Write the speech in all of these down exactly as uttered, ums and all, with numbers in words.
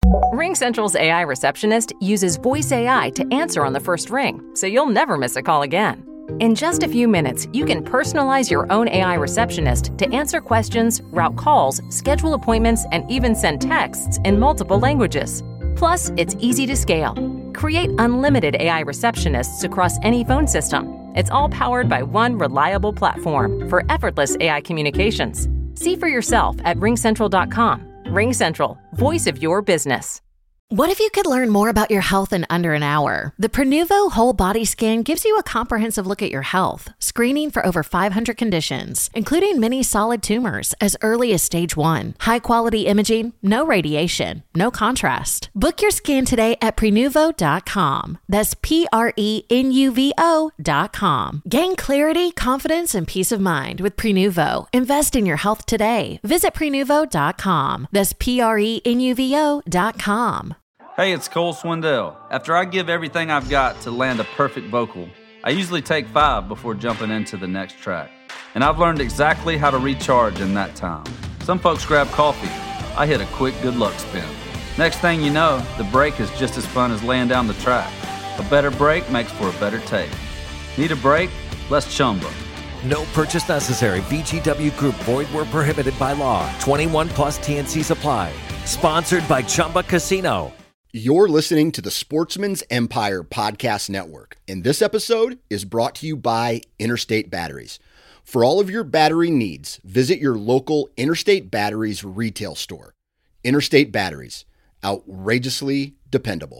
RingCentral's A I receptionist uses voice A I to answer on the first ring, so you'll never miss a call again. In just a few minutes, you can personalize your own A I receptionist to answer questions, route calls, schedule appointments, and even send texts in multiple languages. Plus, it's easy to scale. Create unlimited A I receptionists across any phone system. It's all powered by one reliable platform for effortless A I communications. See for yourself at ring central dot com. RingCentral, voice of your business. What if you could learn more about your health in under an hour? The Prenuvo Whole Body Scan gives you a comprehensive look at your health, screening for over five hundred conditions, including many solid tumors as early as stage one. High-quality imaging, no radiation, no contrast. Book your scan today at prenuvo dot com. That's P R E N U V O dot com. Gain clarity, confidence, and peace of mind with Prenuvo. Invest in your health today. Visit prenuvo dot com. That's P R E N U V O dot com. Hey, it's Cole Swindell. After I give everything I've got to land a perfect vocal, I usually take five before jumping into the next track. And I've learned exactly how to recharge in that time. Some folks grab coffee. I hit a quick good luck spin. Next thing you know, the break is just as fun as laying down the track. A better break makes for a better take. Need a break? Let's Chumba. No purchase necessary. V G W Group. Void where prohibited by law. twenty-one plus T N Cs apply. Sponsored by Chumba Casino. You're listening to the Sportsman's Empire Podcast Network, and this episode is brought to you by Interstate Batteries. For all of your battery needs, visit your local Interstate Batteries retail store. Interstate Batteries, outrageously dependable.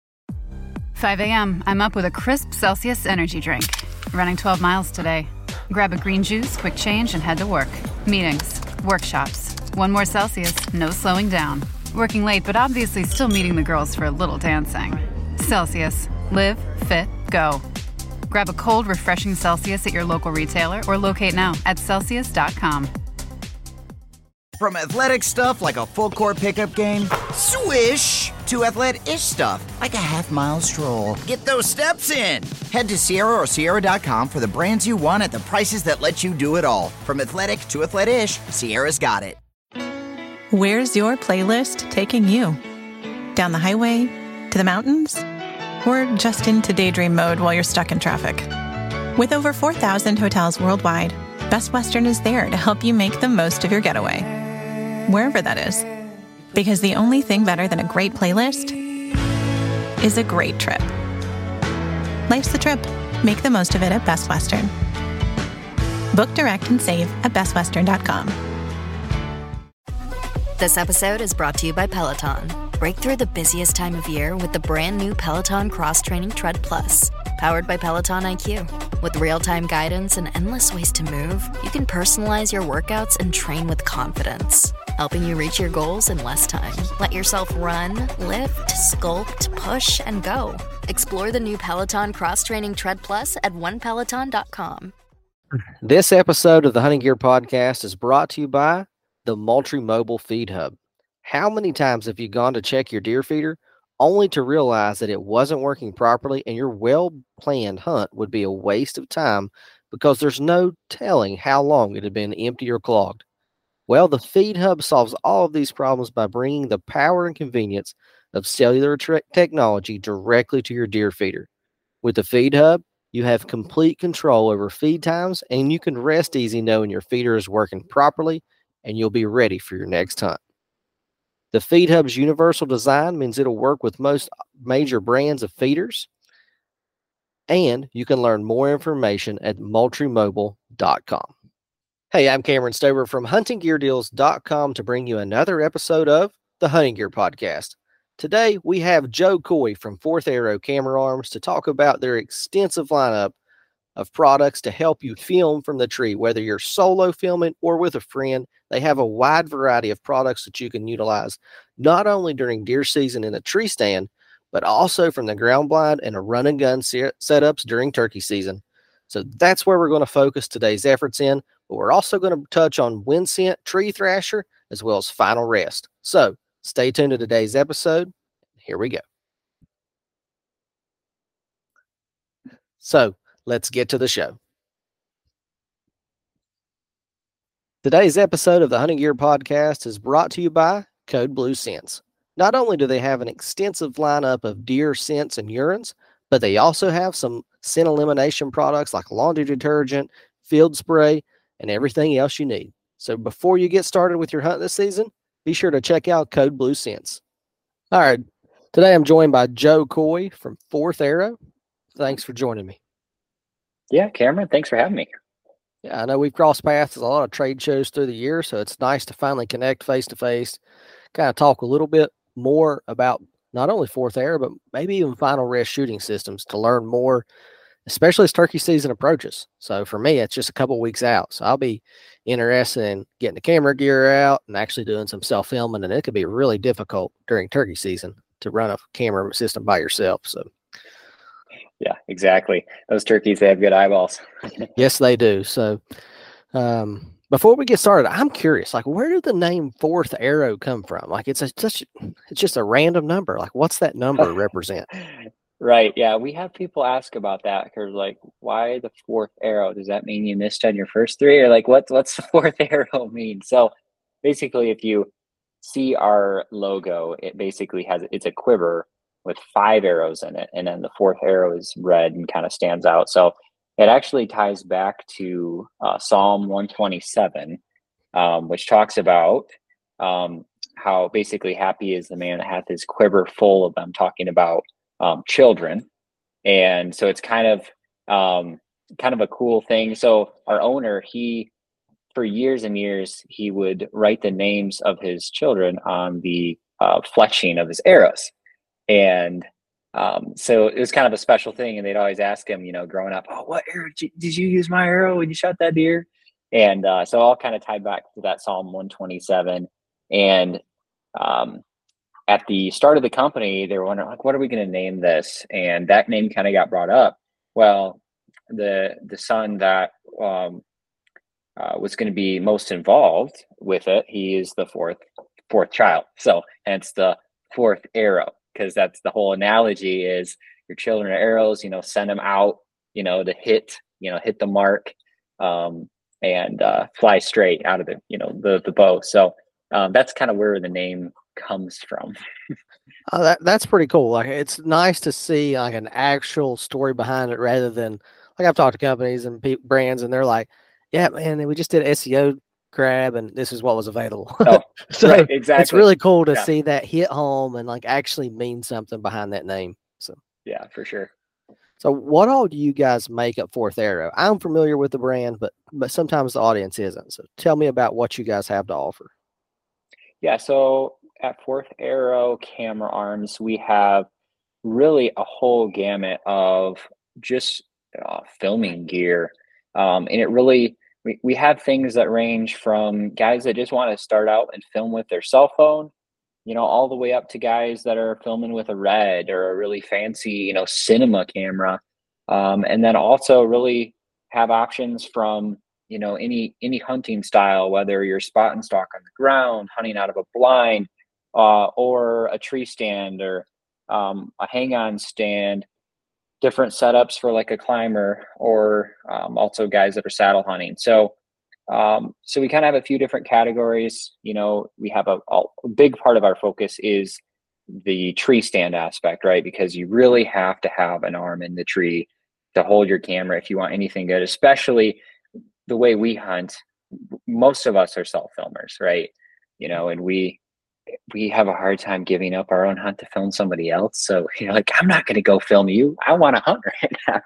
five a.m., I'm up with a crisp Celsius energy drink. Running twelve miles today. Grab a green juice, quick change, and head to work. Meetings, workshops. One more Celsius, no slowing down. Working late, but obviously still meeting the girls for a little dancing. Celsius. Live, fit, go. Grab a cold, refreshing Celsius at your local retailer or locate now at celsius dot com. From athletic stuff like a full court pickup game, swish, to athletic-ish stuff like a half mile stroll. Get those steps in. Head to Sierra or Sierra dot com for the brands you want at the prices that let you do it all. From athletic to athletic-ish, Sierra's got it. Where's your playlist taking you? Down the highway? To the mountains? Or just into daydream mode while you're stuck in traffic? With over four thousand hotels worldwide, Best Western is there to help you make the most of your getaway. Wherever that is. Because the only thing better than a great playlist is a great trip. Life's the trip. Make the most of it at Best Western. Book direct and save at best western dot com. This episode is brought to you by Peloton. Break through the busiest time of year with the brand new Peloton Cross Training Tread Plus. Powered by Peloton I Q. With real-time guidance and endless ways to move, you can personalize your workouts and train with confidence, helping you reach your goals in less time. Let yourself run, lift, sculpt, push, and go. Explore the new Peloton Cross Training Tread Plus at one peloton dot com. This episode of the Hunting Gear Podcast is brought to you by the Moultrie Mobile Feed Hub. How many times have you gone to check your deer feeder only to realize that it wasn't working properly and your well-planned hunt would be a waste of time because there's no telling how long it had been empty or clogged? Well, the Feed Hub solves all of these problems by bringing the power and convenience of cellular tre- technology directly to your deer feeder. With the Feed Hub, you have complete control over feed times, and you can rest easy knowing your feeder is working properly and you'll be ready for your next hunt. The Feed Hub's universal design means it'll work with most major brands of feeders, and you can learn more information at moultrie mobile dot com. Hey, I'm Cameron Stover from hunting gear deals dot com to bring you another episode of the Hunting Gear Podcast. Today, we have Joe Coy from Fourth Arrow Camera Arms to talk about their extensive lineup of products to help you film from the tree. Whether you're solo filming or with a friend, they have a wide variety of products that you can utilize, not only during deer season in a tree stand, but also from the ground blind and a run and gun set- setups during turkey season. So that's where we're going to focus today's efforts in, but we're also going to touch on wind scent, tree thrasher, as well as final rest. So stay tuned to today's episode. Here we go. So let's get to the show. Today's episode of the Hunting Gear Podcast is brought to you by Code Blue Scents. Not only do they have an extensive lineup of deer scents and urines, but they also have some scent elimination products like laundry detergent, field spray, and everything else you need. So before you get started with your hunt this season, be sure to check out Code Blue Scents. All right. Today I'm joined by Joe Coy from Fourth Arrow. Thanks for joining me. Yeah, Cameron, thanks for having me. Yeah, I know we've crossed paths at a lot of trade shows through the year, so it's nice to finally connect face-to-face, kind of talk a little bit more about not only Fourth Arrow, but maybe even Final Rest shooting systems to learn more, especially as turkey season approaches. So for me, it's just a couple weeks out. So I'll be interested in getting the camera gear out and actually doing some self-filming, and it could be really difficult during turkey season to run a camera system by yourself. So yeah, exactly. Those turkeys, they have good eyeballs. Yes, they do. So um, before we get started, I'm curious, like, where did the name Fourth Arrow come from? Like, it's a, such, it's just a random number. Like, what's that number represent? Right. Yeah. We have people ask about that because, like, why the fourth arrow? Does that mean you missed on your first three? Or like, what's, what's the fourth arrow mean? So basically, if you see our logo, it basically has, it's a quiver with five arrows in it. And then the fourth arrow is red and kind of stands out. So it actually ties back to uh, Psalm one twenty-seven, um, which talks about um, how basically happy is the man that hath his quiver full of them, talking about um, children. And so it's kind of um, kind of a cool thing. So our owner, he, for years and years, he would write the names of his children on the uh, fletching of his arrows. And um, so it was kind of a special thing. And they'd always ask him, you know, growing up, oh, what arrow did you, did you use my arrow when you shot that deer? And uh, so all kind of tied back to that Psalm one twenty-seven. And um, at the start of the company, they were wondering, like, what are we going to name this? And that name kind of got brought up. Well, the the son that um, uh, was going to be most involved with it, he is the fourth fourth child. So hence the fourth arrow, because that's the whole analogy is your children are arrows, you know, send them out, you know, to hit, you know, hit the mark um, and uh, fly straight out of the, you know, the, the bow. So um, that's kind of where the name comes from. Oh, that that's pretty cool. Like, it's nice to see like an actual story behind it rather than, like, I've talked to companies and pe- brands and they're like, yeah, man, we just did S E O grab and this is what was available. Oh, so right, exactly. It's really cool to yeah. see that hit home and like actually mean something behind that name. So yeah, for sure. So what all do you guys make at Fourth Arrow? I'm familiar with the brand, but but sometimes the audience isn't. So tell me about what you guys have to offer. Yeah, so at Fourth Arrow Camera Arms, we have really a whole gamut of just uh, filming gear. Um, and it really, we, we have things that range from guys that just want to start out and film with their cell phone, you know, all the way up to guys that are filming with a Red or a really fancy, you know, cinema camera. Um, and then also really have options from, you know, any, any hunting style, whether you're spot and stalk on the ground, hunting out of a blind, uh, or a tree stand or um, a hang-on stand, different setups for like a climber or um, also guys that are saddle hunting. So, um, so we kind of have a few different categories. You know, we have a, a big part of our focus is the tree stand aspect, right? Because you really have to have an arm in the tree to hold your camera if you want anything good, especially the way we hunt. Most of us are self filmers, right? You know, and we, we have a hard time giving up our own hunt to film somebody else. So, you know, like, I'm not going to go film you. I want to hunt right now.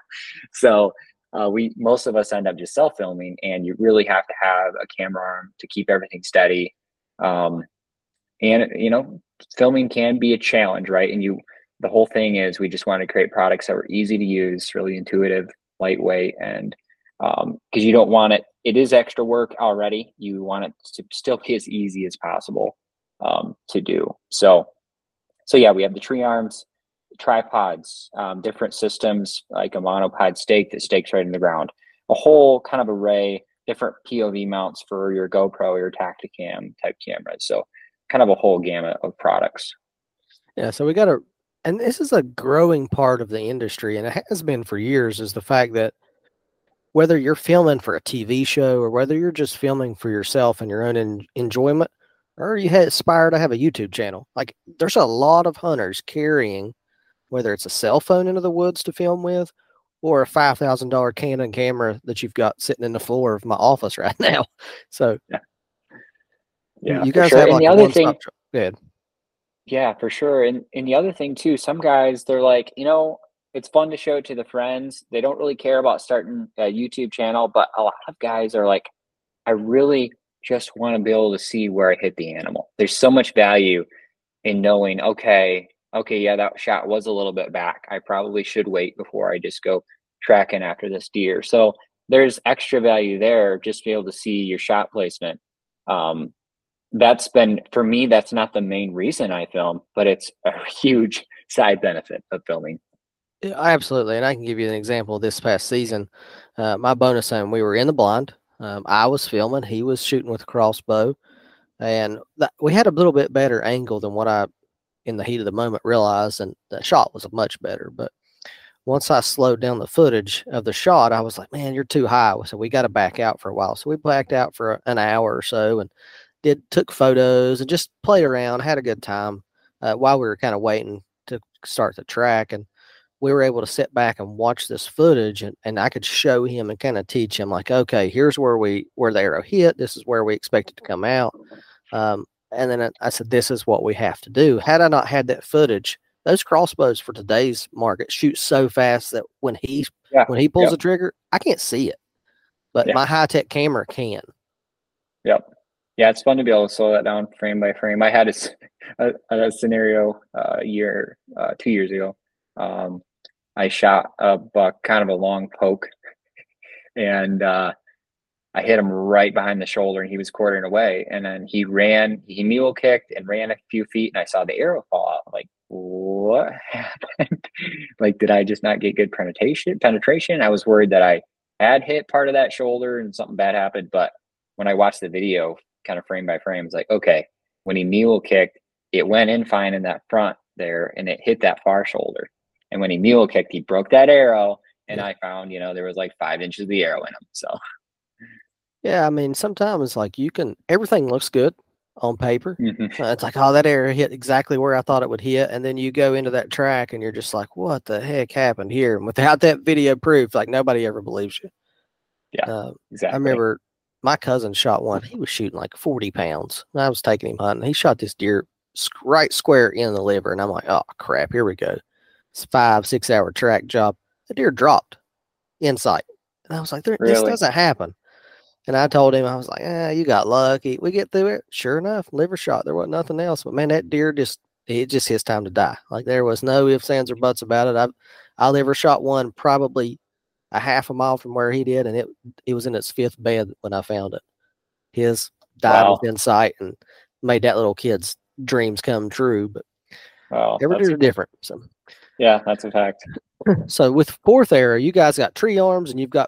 So uh, we, most of us end up just self filming, and you really have to have a camera arm to keep everything steady. Um, and, you know, filming can be a challenge, right? And you, the whole thing is we just want to create products that were easy to use, really intuitive, lightweight, and um, cause you don't want it, it is extra work already. You want it to still be as easy as possible. Um, to do. So, so yeah, we have the tree arms, tripods, um, different systems like a monopod stake that stakes right in the ground, a whole kind of array, different P O V mounts for your GoPro, your Tacticam type cameras. So kind of a whole gamut of products. Yeah. So we got to, and this is a growing part of the industry, and it has been for years, is the fact that whether you're filming for a T V show or whether you're just filming for yourself and your own en- enjoyment, or you had aspire to have a YouTube channel. Like there's a lot of hunters carrying, whether it's a cell phone into the woods to film with, or a five thousand dollar Canon camera that you've got sitting in the floor of my office right now. So yeah, yeah you guys sure. have and like the a other one thing, stop shop. Good. Yeah, for sure. And and the other thing too, some guys they're like, you know, it's fun to show it to the friends. They don't really care about starting a YouTube channel, but a lot of guys are like, I really just want to be able to see where I hit the animal. There's so much value in knowing, okay, okay, yeah, that shot was a little bit back. I probably should wait before I just go tracking after this deer. So there's extra value there just to be able to see your shot placement. Um, that's been, for me, that's not the main reason I film, but it's a huge side benefit of filming. Yeah, absolutely. And I can give you an example of this past season. Uh, my bonus hunt, we were in the blind. Um, I was filming, he was shooting with a crossbow, and that, we had a little bit better angle than what I, in the heat of the moment, realized, and the shot was much better. But once I slowed down the footage of the shot, I was like, man, you're too high. So we got to back out for a while. So we backed out for an hour or so and did took photos and just played around, had a good time uh, while we were kind of waiting to start the track. And we were able to sit back and watch this footage, and, and I could show him and kind of teach him like, okay, here's where we, where the arrow hit. This is where we expect it to come out. Um, and then I said, this is what we have to do. Had I not had that footage, those crossbows for today's market shoot so fast that when he, yeah. when he pulls yep. the trigger, I can't see it, but yeah. my high-tech camera can. Yep. Yeah, it's fun to be able to slow that down frame by frame. I had a, a, a scenario uh, a year, uh, two years ago. Um, I shot a buck, kind of a long poke, and uh, I hit him right behind the shoulder, and he was quartering away. And then he ran, he mule kicked and ran a few feet, and I saw the arrow fall out. I'm like, what happened? Like, did I just not get good penetration? Penetration? I was worried that I had hit part of that shoulder and something bad happened. But when I watched the video, kind of frame by frame, it's like, okay, when he mule kicked, it went in fine in that front there, and it hit that far shoulder. And when he mule kicked, he broke that arrow, and yeah. I found, you know, there was like five inches of the arrow in him. So, yeah, I mean, sometimes like you can, everything looks good on paper. Mm-hmm. Uh, it's like, oh, that arrow hit exactly where I thought it would hit. And then you go into that track and you're just like, what the heck happened here? And without that video proof, like nobody ever believes you. Yeah, uh, exactly. I remember my cousin shot one. He was shooting like forty pounds. And I was taking him hunting. He shot this deer right square in the liver. And I'm like, oh, crap, here we go. It's five, six hour track job. The deer dropped in sight. And I was like, really? This doesn't happen. And I told him, I was like, eh, you got lucky. We get through it. Sure enough, liver shot. There wasn't nothing else. But man, that deer just, it just his time to die. Like there was no ifs, ands, or buts about it. I I liver shot one probably a half a mile from where he did, and it it was in its fifth bed when I found it. His died wow. within sight and made that little kid's dreams come true. But wow, every deer is different. So yeah, that's a fact. So with Fourth Arrow, you guys got tree arms, and you've got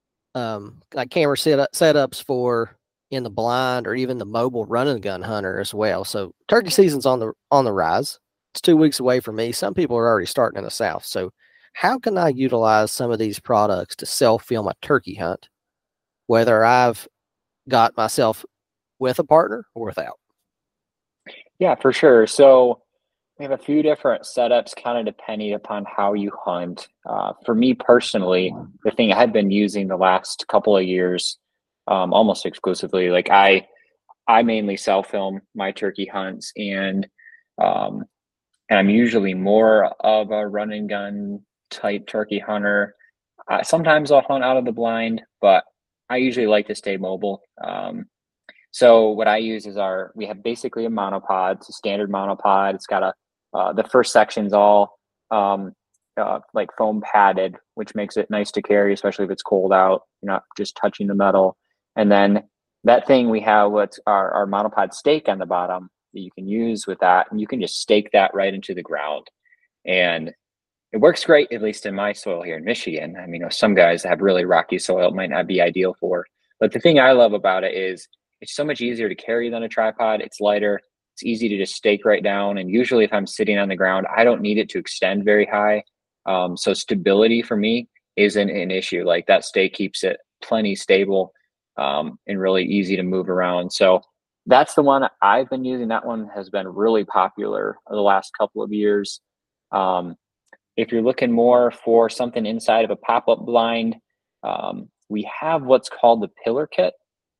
um, like camera set up, setups for in the blind or even the mobile run and gun hunter as well. So turkey season's on the on the rise. It's two weeks away from me. Some people are already starting in the South. So how can I utilize some of these products to self-film a turkey hunt, whether I've got myself with a partner or without? Yeah, for sure. So we have a few different setups kind of depending upon how you hunt. Uh, for me personally, the thing I've been using the last couple of years, um, almost exclusively, like I, I mainly self-film my turkey hunts, and um, and I'm usually more of a run and gun type turkey hunter. Uh, sometimes I'll hunt out of the blind, but I usually like to stay mobile. Um, so what I use is our, we have basically a monopod. It's a standard monopod. It's got a, uh, the first section's all um, uh, like foam padded, which makes it nice to carry, especially if it's cold out. You're not just touching the metal. And then that thing we have, what's our, our monopod stake on the bottom that you can use with that. And you can just stake that right into the ground. And it works great, at least in my soil here in Michigan. I mean, you know, some guys that have really rocky soil, it might not be ideal for. But the thing I love about it is it's so much easier to carry than a tripod. It's lighter. It's easy to just stake right down. And usually if I'm sitting on the ground, I don't need it to extend very high. Um, so stability for me isn't an issue. Like that stake keeps it plenty stable um, and really easy to move around. So that's the one I've been using. That one has been really popular the last couple of years. Um, if you're looking more for something inside of a pop-up blind, um, we have what's called the pillar kit,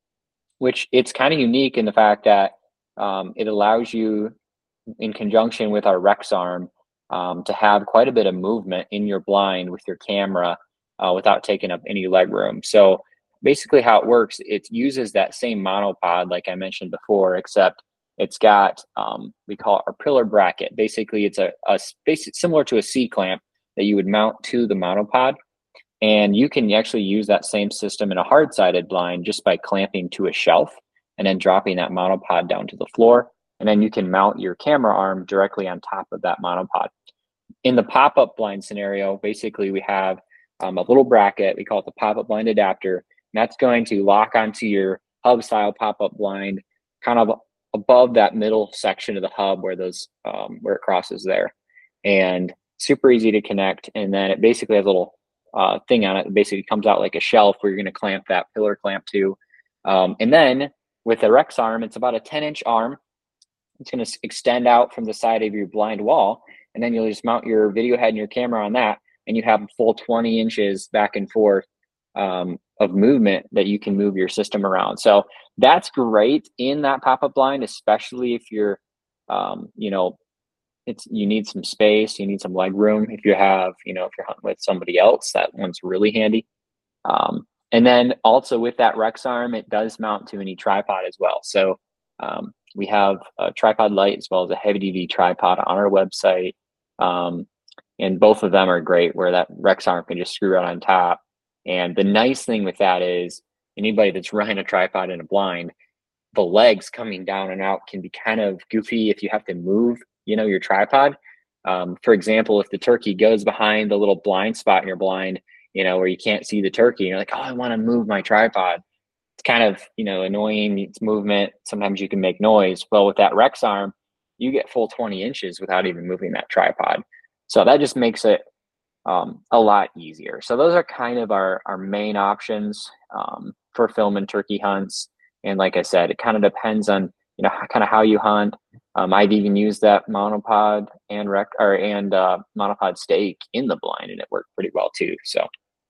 which it's kind of unique in the fact that um, it allows you, in conjunction with our Rexarm, um, to have quite a bit of movement in your blind with your camera uh, without taking up any leg room. So basically how it works, it uses that same monopod like I mentioned before, except it's got, um, we call it our pillar bracket. Basically, it's a, a basic, similar to a C-clamp that you would mount to the monopod. And you can actually use that same system in a hard-sided blind just by clamping to a shelf and then dropping that monopod down to the floor. And then you can mount your camera arm directly on top of that monopod. In the pop-up blind scenario, basically we have um, a little bracket. We call it the pop-up blind adapter. And that's going to lock onto your hub-style pop-up blind, kind of above that middle section of the hub where those um, where it crosses there. And super easy to connect. And then it basically has a little uh, thing on it that basically comes out like a shelf where you're going to clamp that pillar clamp to. Um, and then with the Rexarm, it's about a ten inch arm. It's going to extend out from the side of your blind wall. And then you'll just mount your video head and your camera on that. And you have a full twenty inches back and forth um, of movement that you can move your system around. So that's great in that pop-up blind, especially if you're, um, you know, it's, you need some space, you need some leg room. If you have, you know, if you're hunting with somebody else, that one's really handy. Um, and then also with that Rexarm, it does mount to any tripod as well. So um, we have a tripod light as well as a heavy duty tripod on our website. Um, and both of them are great where that Rexarm can just screw right on top. And the nice thing with that is anybody that's running a tripod in a blind, the legs coming down and out can be kind of goofy if you have to move, you know, your tripod. Um, for example, if the turkey goes behind the little blind spot in your blind, you know, where you can't see the turkey, you're like, oh, I want to move my tripod. It's kind of, you know, annoying. It's movement. Sometimes you can make noise. Well, with that Rexarm, you get full twenty inches without even moving that tripod. So that just makes it um, a lot easier. So those are kind of our, our main options um, for filming turkey hunts. And like I said, it kind of depends on, you know, kind of how you hunt. Um, I've even used that monopod and rec or and uh, monopod stake in the blind, and it worked pretty well too. So,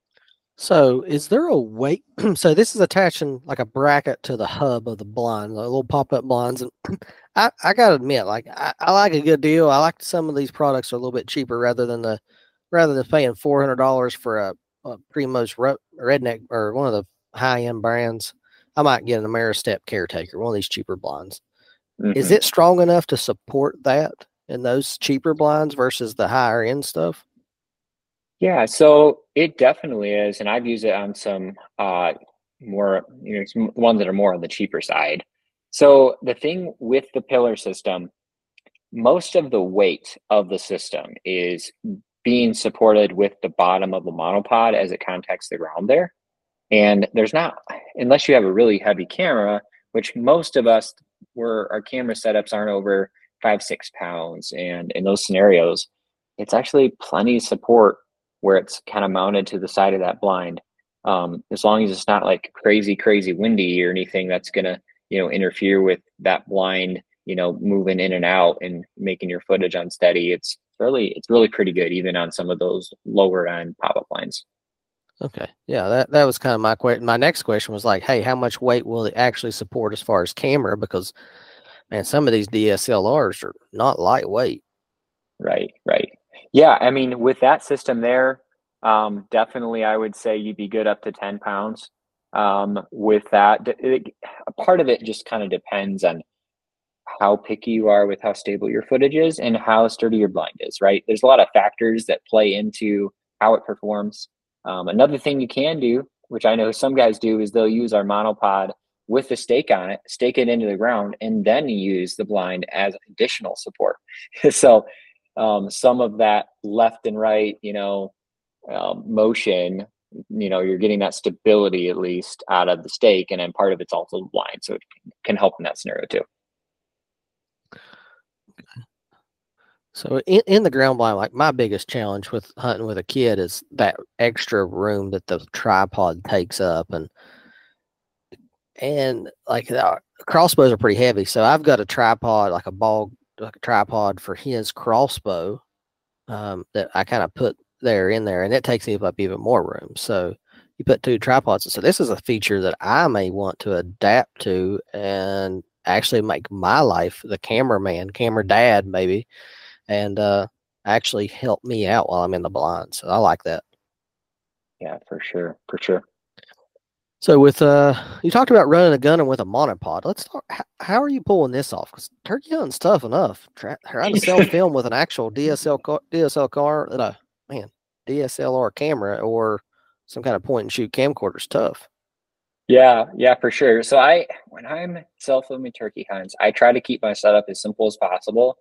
so is there a weight? So this is attaching like a bracket to the hub of the blind, the little pop-up blinds. And I, I gotta admit, like I, I like a good deal. I like some of these products are a little bit cheaper rather than the rather than paying four hundred dollars for a, a Primos redneck or one of the high-end brands. I might get an Ameristep Caretaker, one of these cheaper blinds. Mm-hmm. Is it strong enough to support that in those cheaper blinds versus the higher end stuff? Yeah, so it definitely is. And I've used it on some uh, more, you know, some ones that are more on the cheaper side. So the thing with the pillar system, most of the weight of the system is being supported with the bottom of the monopod as it contacts the ground there. And there's not, unless you have a really heavy camera, which most of us, where our camera setups aren't over five, six pounds. And in those scenarios, it's actually plenty of support where it's kind of mounted to the side of that blind. Um, as long as it's not like crazy, crazy windy or anything that's going to, you know, interfere with that blind, you know, moving in and out and making your footage unsteady. It's really, it's really pretty good, even on some of those lower end pop-up blinds. Okay. Yeah, that, that was kind of my question. My next question was like, hey, how much weight will it actually support as far as camera? Because, man, some of these D S L Rs are not lightweight. Right, right. Yeah, I mean, with that system there, um, definitely I would say you'd be good up to ten pounds. Um, with that, it, a part of it just kind of depends on how picky you are with how stable your footage is and how sturdy your blind is, right? There's a lot of factors that play into how it performs. Um, another thing you can do, which I know some guys do, is they'll use our monopod with the stake on it, stake it into the ground, and then use the blind as additional support. So um, some of that left and right, you know, um, motion, you know, you're getting that stability at least out of the stake, and then part of it's also the blind, so it can help in that scenario too. So in, in the ground blind, like my biggest challenge with hunting with a kid is that extra room that the tripod takes up. And and like the crossbows are pretty heavy. So I've got a tripod, like a ball, like a tripod for his crossbow um, that I kind of put there in there, and it takes up even more room. So you put two tripods. So this is a feature that I may want to adapt to and actually make my life the cameraman, camera dad, maybe, and uh, actually help me out while I'm in the blind. So I like that. Yeah, for sure, for sure. So with uh, you talked about running a gun and with a monopod. Let's talk. How, how are you pulling this off? Because turkey hunting's tough enough. Try, trying to sell film with an actual D S L car, D S L car, uh, man, D S L R camera or some kind of point and shoot camcorder is tough. Yeah, yeah, for sure. So I, when I'm self-filming turkey hunts, I try to keep my setup as simple as possible.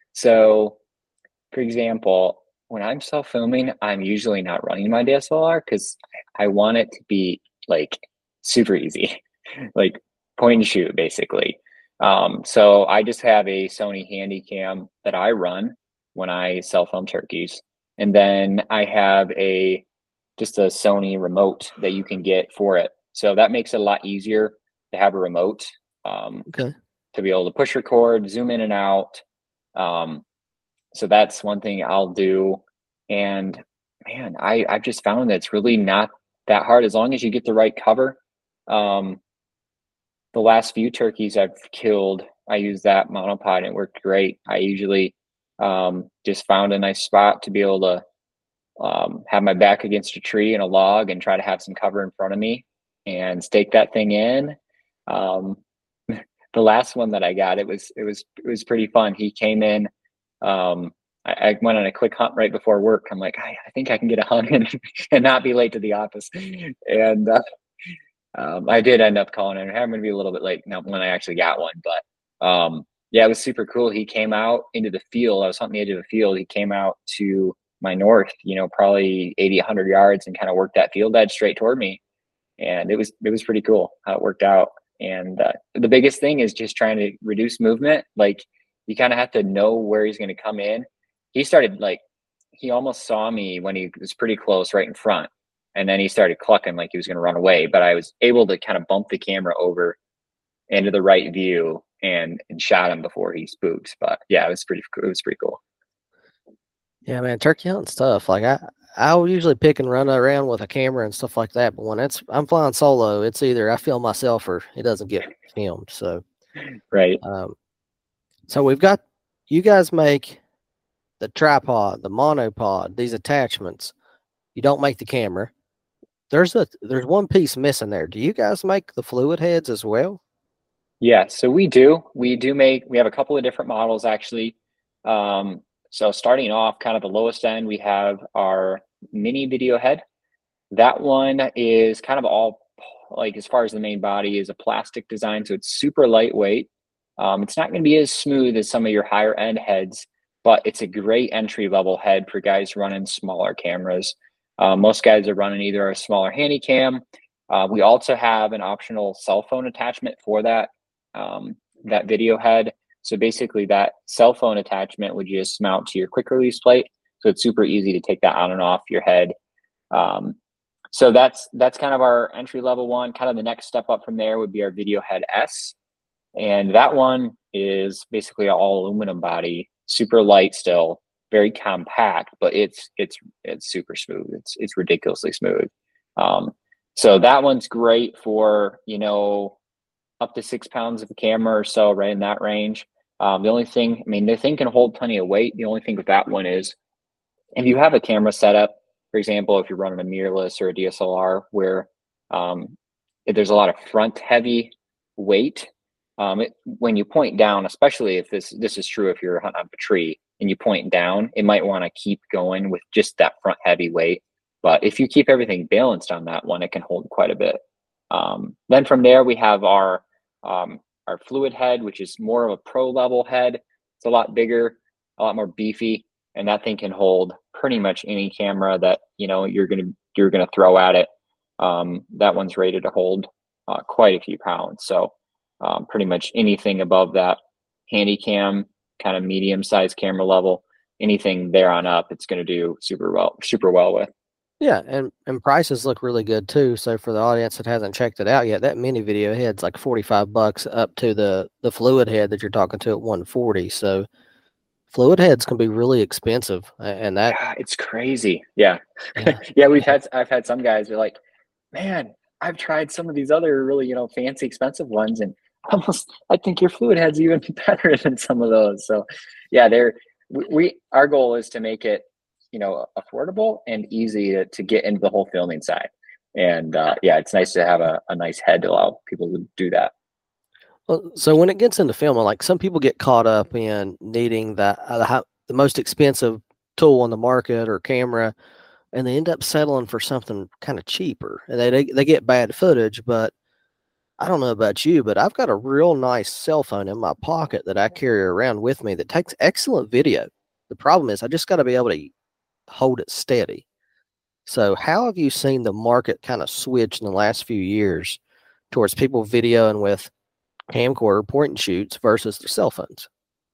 So, for example, when I'm self-filming, I'm usually not running my D S L R because I want it to be like super easy, like point and shoot basically. Um, so I just have a Sony Handycam that I run when I self-film turkeys. And then I have a, just a Sony remote that you can get for it. So that makes it a lot easier to have a remote, um, okay. to be able to push record, zoom in and out. Um, so that's one thing I'll do. And man, I, I've just found that it's really not that hard as long as you get the right cover. Um, the last few turkeys I've killed, I used that monopod and it worked great. I usually um, just found a nice spot to be able to um, have my back against a tree and a log and try to have some cover in front of me and stake that thing in. Um, the last one that I got, it was, it was, it was pretty fun. He came in, um, I, I went on a quick hunt right before work. I'm like, I, I think I can get a hunt and, and not be late to the office. And, uh, um, I did end up calling in. I'm going to be a little bit late now when I actually got one, but, um, yeah, it was super cool. He came out into the field. I was hunting the edge of the field. He came out to my north, you know, probably eighty, a hundred yards and kind of worked that field edge straight toward me. And it was, it was pretty cool how it worked out. And uh, the biggest thing is just trying to reduce movement. Like you kind of have to know where he's going to come in. He started like, he almost saw me when he was pretty close right in front. And then he started clucking like he was going to run away, but I was able to kind of bump the camera over into the right view and, and shot him before he spooked. But yeah, it was pretty, it was pretty cool. Yeah, man, turkey hunting stuff. Like I, I'll usually pick and run around with a camera and stuff like that. But when it's, I'm flying solo, it's either I film myself or it doesn't get filmed. So, right. Um, so we've got, you guys make the tripod, the monopod, these attachments. You don't make the camera. There's a, there's one piece missing there. Do you guys make the fluid heads as well? Yeah, so we do. We do make, we have a couple of different models actually. Um, so starting off kind of the lowest end, we have our mini video head. That one is kind of all, like as far as the main body is a plastic design. So it's super lightweight. Um, it's not going to be as smooth as some of your higher end heads, but it's a great entry level head for guys running smaller cameras. Uh, most guys are running either a smaller Handycam. Uh, we also have an optional cell phone attachment for that, um, that video head. So basically that cell phone attachment would just mount to your quick release plate. So it's super easy to take that on and off your head. Um, so that's, that's kind of our entry level one. Kind of the next step up from there would be our Video Head S. And that one is basically all aluminum body, super light still, very compact, but it's, it's, it's super smooth. It's, it's ridiculously smooth. Um, so that one's great for, you know, up to six pounds of a camera or so, right in that range. Um, the only thing, I mean, the thing can hold plenty of weight. The only thing with that one is if you have a camera setup, for example, if you're running a mirrorless or a D S L R where um, if there's a lot of front heavy weight, um, it, when you point down, especially if this, this is true if you're hunting up a tree and you point down, it might want to keep going with just that front heavy weight. But if you keep everything balanced on that one, it can hold quite a bit. Um, then from there, we have our, um, our fluid head, which is more of a pro level head. It's a lot bigger, a lot more beefy, and that thing can hold pretty much any camera that, you know, you're going to, you're going to throw at it. Um, that one's rated to hold uh, quite a few pounds. So um, pretty much anything above that Handycam, kind of medium sized camera level, anything there on up, it's going to do super well, super well with. Yeah, and and prices look really good too. So for the audience that hasn't checked it out yet, that mini video head's like forty-five bucks up to the the fluid head that you're talking to at one forty. So fluid heads can be really expensive, and that Yeah, it's crazy. Yeah. Yeah. Yeah, we've had I've had some guys who are like, "Man, I've tried some of these other really, you know, fancy expensive ones, and almost I think your fluid head's even better than some of those." So, yeah, they're we, we our goal is to make it, you know, affordable and easy to, to get into the whole filming side. And uh, yeah, it's nice to have a, a nice head to allow people to do that. Well, so when it gets into filming, like some people get caught up in needing the uh, the, hi- the most expensive tool on the market or camera, and they end up settling for something kind of cheaper, and they, they they get bad footage. But I don't know about you, but I've got a real nice cell phone in my pocket that I carry around with me that takes excellent video. The problem is I just got to be able to hold it steady. So how have you seen the market kind of switch in the last few years towards people videoing with camcorder point and shoots versus their cell phones?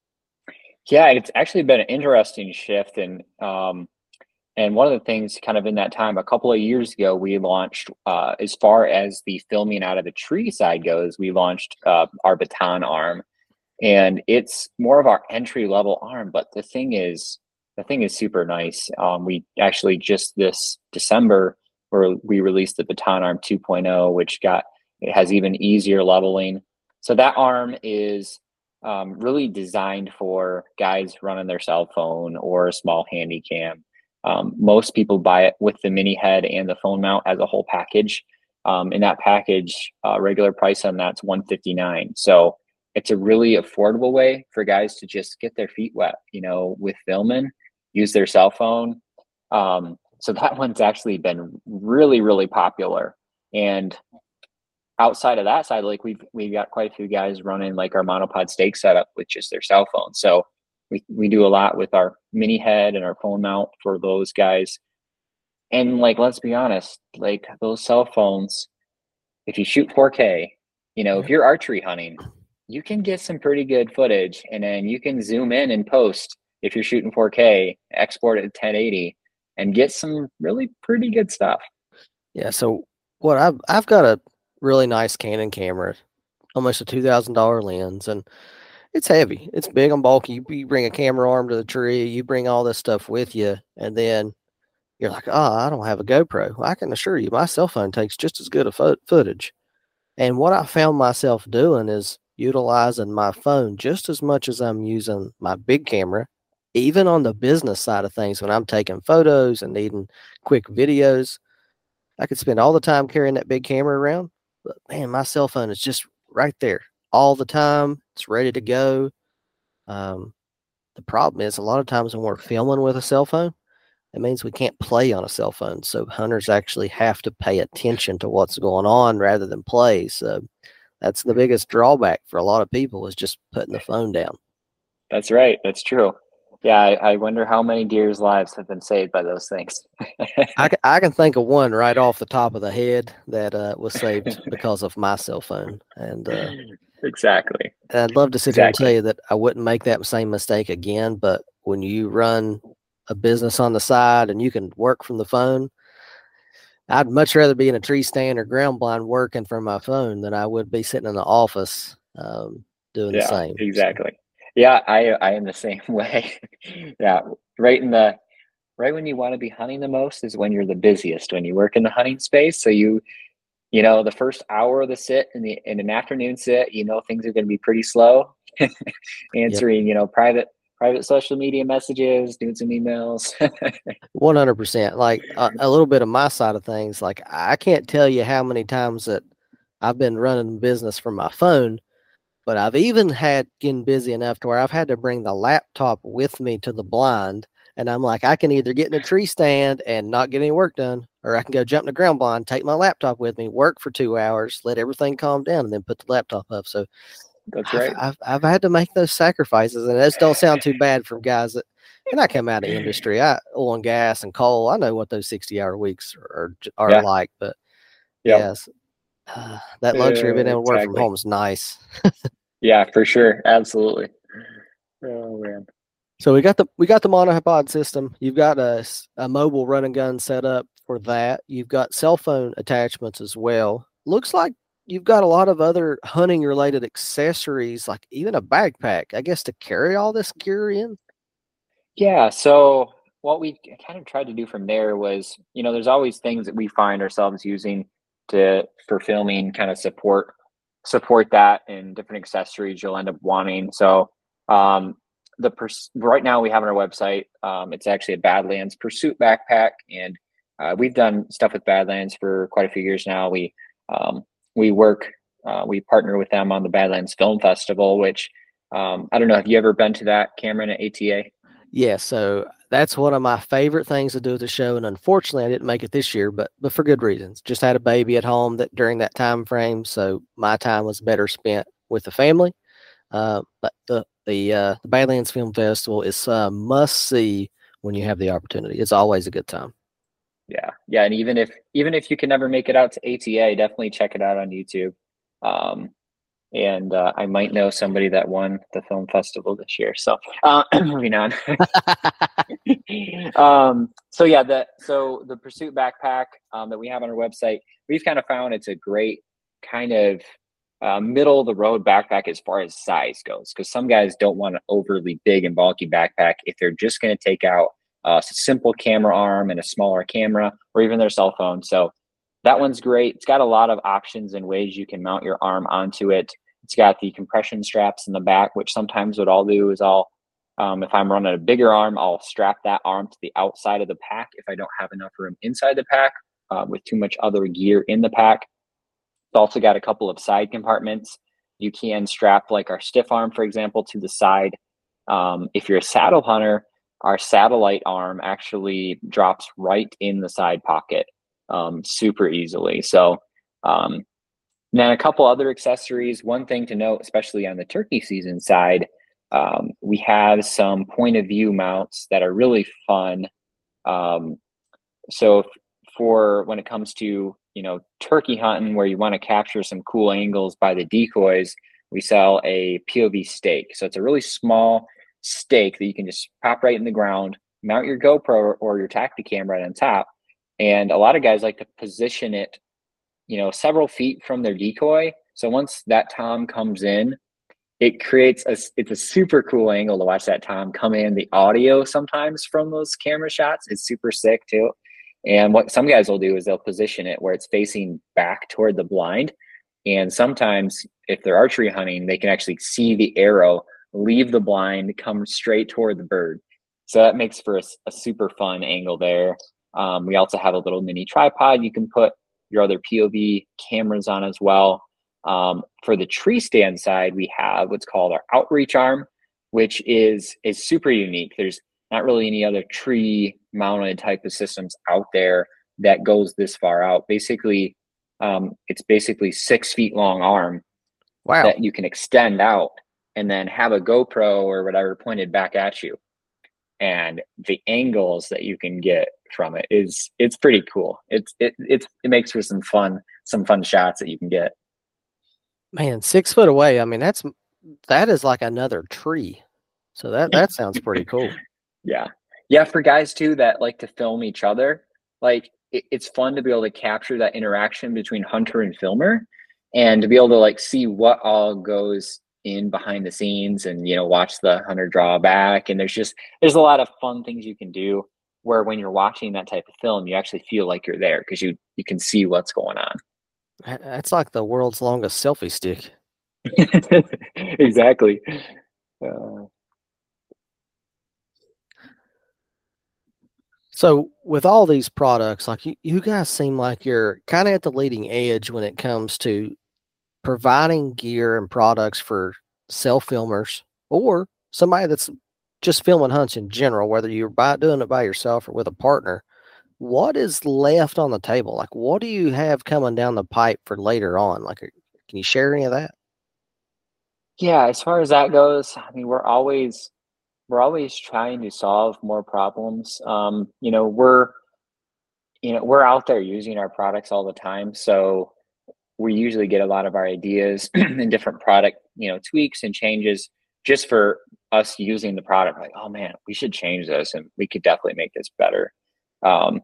Yeah, it's actually been an interesting shift, and um, and one of the things kind of in that time, a couple of years ago, we launched, uh, as far as the filming out of the tree side goes, we launched uh, our Baton arm, and it's more of our entry level arm. But the thing is, the thing is super nice. Um, we actually just this December, where we released the Baton Arm two point oh, which got it has even easier leveling. So that arm is um, really designed for guys running their cell phone or a small handy cam. Um, most people buy it with the mini head and the phone mount as a whole package. Um, in that package, uh, regular price on that's one fifty-nine. So it's a really affordable way for guys to just get their feet wet, you know, with filming, use their cell phone. Um, so that one's actually been really, really popular. And outside of that side, like we've we've got quite a few guys running like our monopod stake setup with just their cell phone. So we, we do a lot with our mini head and our phone mount for those guys. And like, let's be honest, like those cell phones, if you shoot four K, you know, if you're archery hunting, you can get some pretty good footage, and then you can zoom in and post if you're shooting four K, export it to ten eighty, and get some really pretty good stuff. Yeah. So what I've I've got a really nice Canon camera, almost a two thousand dollar lens, and it's heavy. It's big and bulky. You, you bring a camera arm to the tree, you bring all this stuff with you, and then you're like, oh, I don't have a GoPro. I can assure you, my cell phone takes just as good a fo- footage. And what I found myself doing is utilizing my phone just as much as I'm using my big camera, even on the business side of things. When I'm taking photos and needing quick videos, I could spend all the time carrying that big camera around, but man, my cell phone is just right there all the time. It's ready to go. Um, the problem is a lot of times when we're filming with a cell phone, it means we can't play on a cell phone. So hunters actually have to pay attention to what's going on rather than play. So that's the biggest drawback for a lot of people, is just putting the phone down. That's right. That's true. Yeah, I, I wonder how many deer's lives have been saved by those things. I, can, I can think of one right off the top of the head that uh, was saved because of my cell phone. And uh, exactly. I'd love to sit exactly. here and tell you that I wouldn't make that same mistake again. But when you run a business on the side and you can work from the phone, I'd much rather be in a tree stand or ground blind working from my phone than I would be sitting in the office um, doing yeah, the same. Exactly. So. Yeah, I I am the same way. yeah, right in the right when you want to be hunting the most is when you're the busiest, when you work in the hunting space. So you you know, the first hour of the sit in the in an afternoon sit, you know, things are going to be pretty slow. Answering, yep. you know, private private social media messages, doing some emails. one hundred percent. Like a, a little bit of my side of things, like I can't tell you how many times that I've been running business from my phone, but I've even had getting busy enough to where I've had to bring the laptop with me to the blind. And I'm like, I can either get in a tree stand and not get any work done, or I can go jump in the ground blind, take my laptop with me, work for two hours, let everything calm down, and then put the laptop up. So that's right. I've, I've, I've had to make those sacrifices, and those don't sound too bad from guys that, and I come out of industry, I oil and gas and coal. I know what those sixty hour weeks are, are yeah. like, but yep. yes, uh, that luxury of being able to work exactly. from home is nice. yeah, for sure. Absolutely. Oh man. So we got the we got the monopod system. You've got a, a mobile run and gun set up for that. You've got cell phone attachments as well. Looks like you've got a lot of other hunting related accessories, like even a backpack, I guess, to carry all this gear in. Yeah. So what we kind of tried to do from there was, you know, there's always things that we find ourselves using to for filming, kind of support support that, and different accessories you'll end up wanting. So um, the pers- right now we have on our website, um, it's actually a Badlands Pursuit backpack, and uh, we've done stuff with Badlands for quite a few years now. We um, we work, uh, we partner with them on the Badlands Film Festival, which um, I don't know. Have you ever been to that, Cameron, at A T A? Yeah, so that's one of my favorite things to do at the show, and unfortunately, I didn't make it this year, but but for good reasons. Just had a baby at home that during that time frame, so my time was better spent with the family. Uh, but the the uh, the Badlands Film Festival is a must see when you have the opportunity. It's always a good time. Yeah, yeah, and even if even if you can never make it out to A T A, definitely check it out on YouTube. Um, and uh, I might know somebody that won the film festival this year. So uh, moving on. um, so yeah, the so the Pursuit backpack um, that we have on our website, we've kind of found it's a great kind of uh, middle of the road backpack as far as size goes, because some guys don't want an overly big and bulky backpack if they're just going to take out a simple camera arm and a smaller camera, or even their cell phone. So that one's great. It's got a lot of options and ways you can mount your arm onto it. It's got the compression straps in the back, which sometimes what I'll do is I'll, um, if I'm running a bigger arm, I'll strap that arm to the outside of the pack if I don't have enough room inside the pack uh, with too much other gear in the pack. It's also got a couple of side compartments. You can strap like our stiff arm, for example, to the side. Um, if you're a saddle hunter, our satellite arm actually drops right in the side pocket um, super easily. So um, then a couple other accessories. One thing to note, especially on the turkey season side, um, we have some point of view mounts that are really fun. Um, so for when it comes to, you know, turkey hunting where you want to capture some cool angles by the decoys, we sell a P O V stake. So it's a really small stake that you can just pop right in the ground, mount your GoPro or your Tacticam right on top. And a lot of guys like to position it, you know, several feet from their decoy. So once that tom comes in, it creates a, it's a super cool angle to watch that tom come in. The audio sometimes from those camera shots is super sick too. And what some guys will do is they'll position it where it's facing back toward the blind. And sometimes if they're archery hunting, they can actually see the arrow leave the blind, come straight toward the bird. So that makes for a, a super fun angle there. Um, we also have a little mini tripod you can put your other P O V cameras on as well. Um, for the tree stand side, we have what's called our outreach arm, which is is super unique. There's not really any other tree mounted type of systems out there that goes this far out. Basically, um, it's basically six feet long arm wow. that you can extend out and then have a GoPro or whatever pointed back at you. And the angles that you can get from it is, it's pretty cool. It's, it, it's, it makes for some fun, some fun shots that you can get. Man, six foot away. I mean, that's, that is like another tree. So that, that sounds pretty cool. Yeah. Yeah. For guys too, that like to film each other, like it, it's fun to be able to capture that interaction between hunter and filmer, and to be able to like see what all goes in behind the scenes, and, you know, watch the hunter draw back. And there's just, there's a lot of fun things you can do where when you're watching that type of film, you actually feel like you're there because you, you can see what's going on. That's like the world's longest selfie stick. Exactly. Uh, so with all these products, like you, you guys seem like you're kind of at the leading edge when it comes to providing gear and products for self filmers or somebody that's just filming hunts in general, whether you're by, doing it by yourself or with a partner. What is left on the table? Like, what do you have coming down the pipe for later on? Like, can you share any of that? Yeah, as far as that goes, I mean, we're always we're always trying to solve more problems. Um, you know, we're you know we're out there using our products all the time, so we usually get a lot of our ideas and different product, you know, tweaks and changes just for us using the product. Like, oh man, we should change this and we could definitely make this better. Um,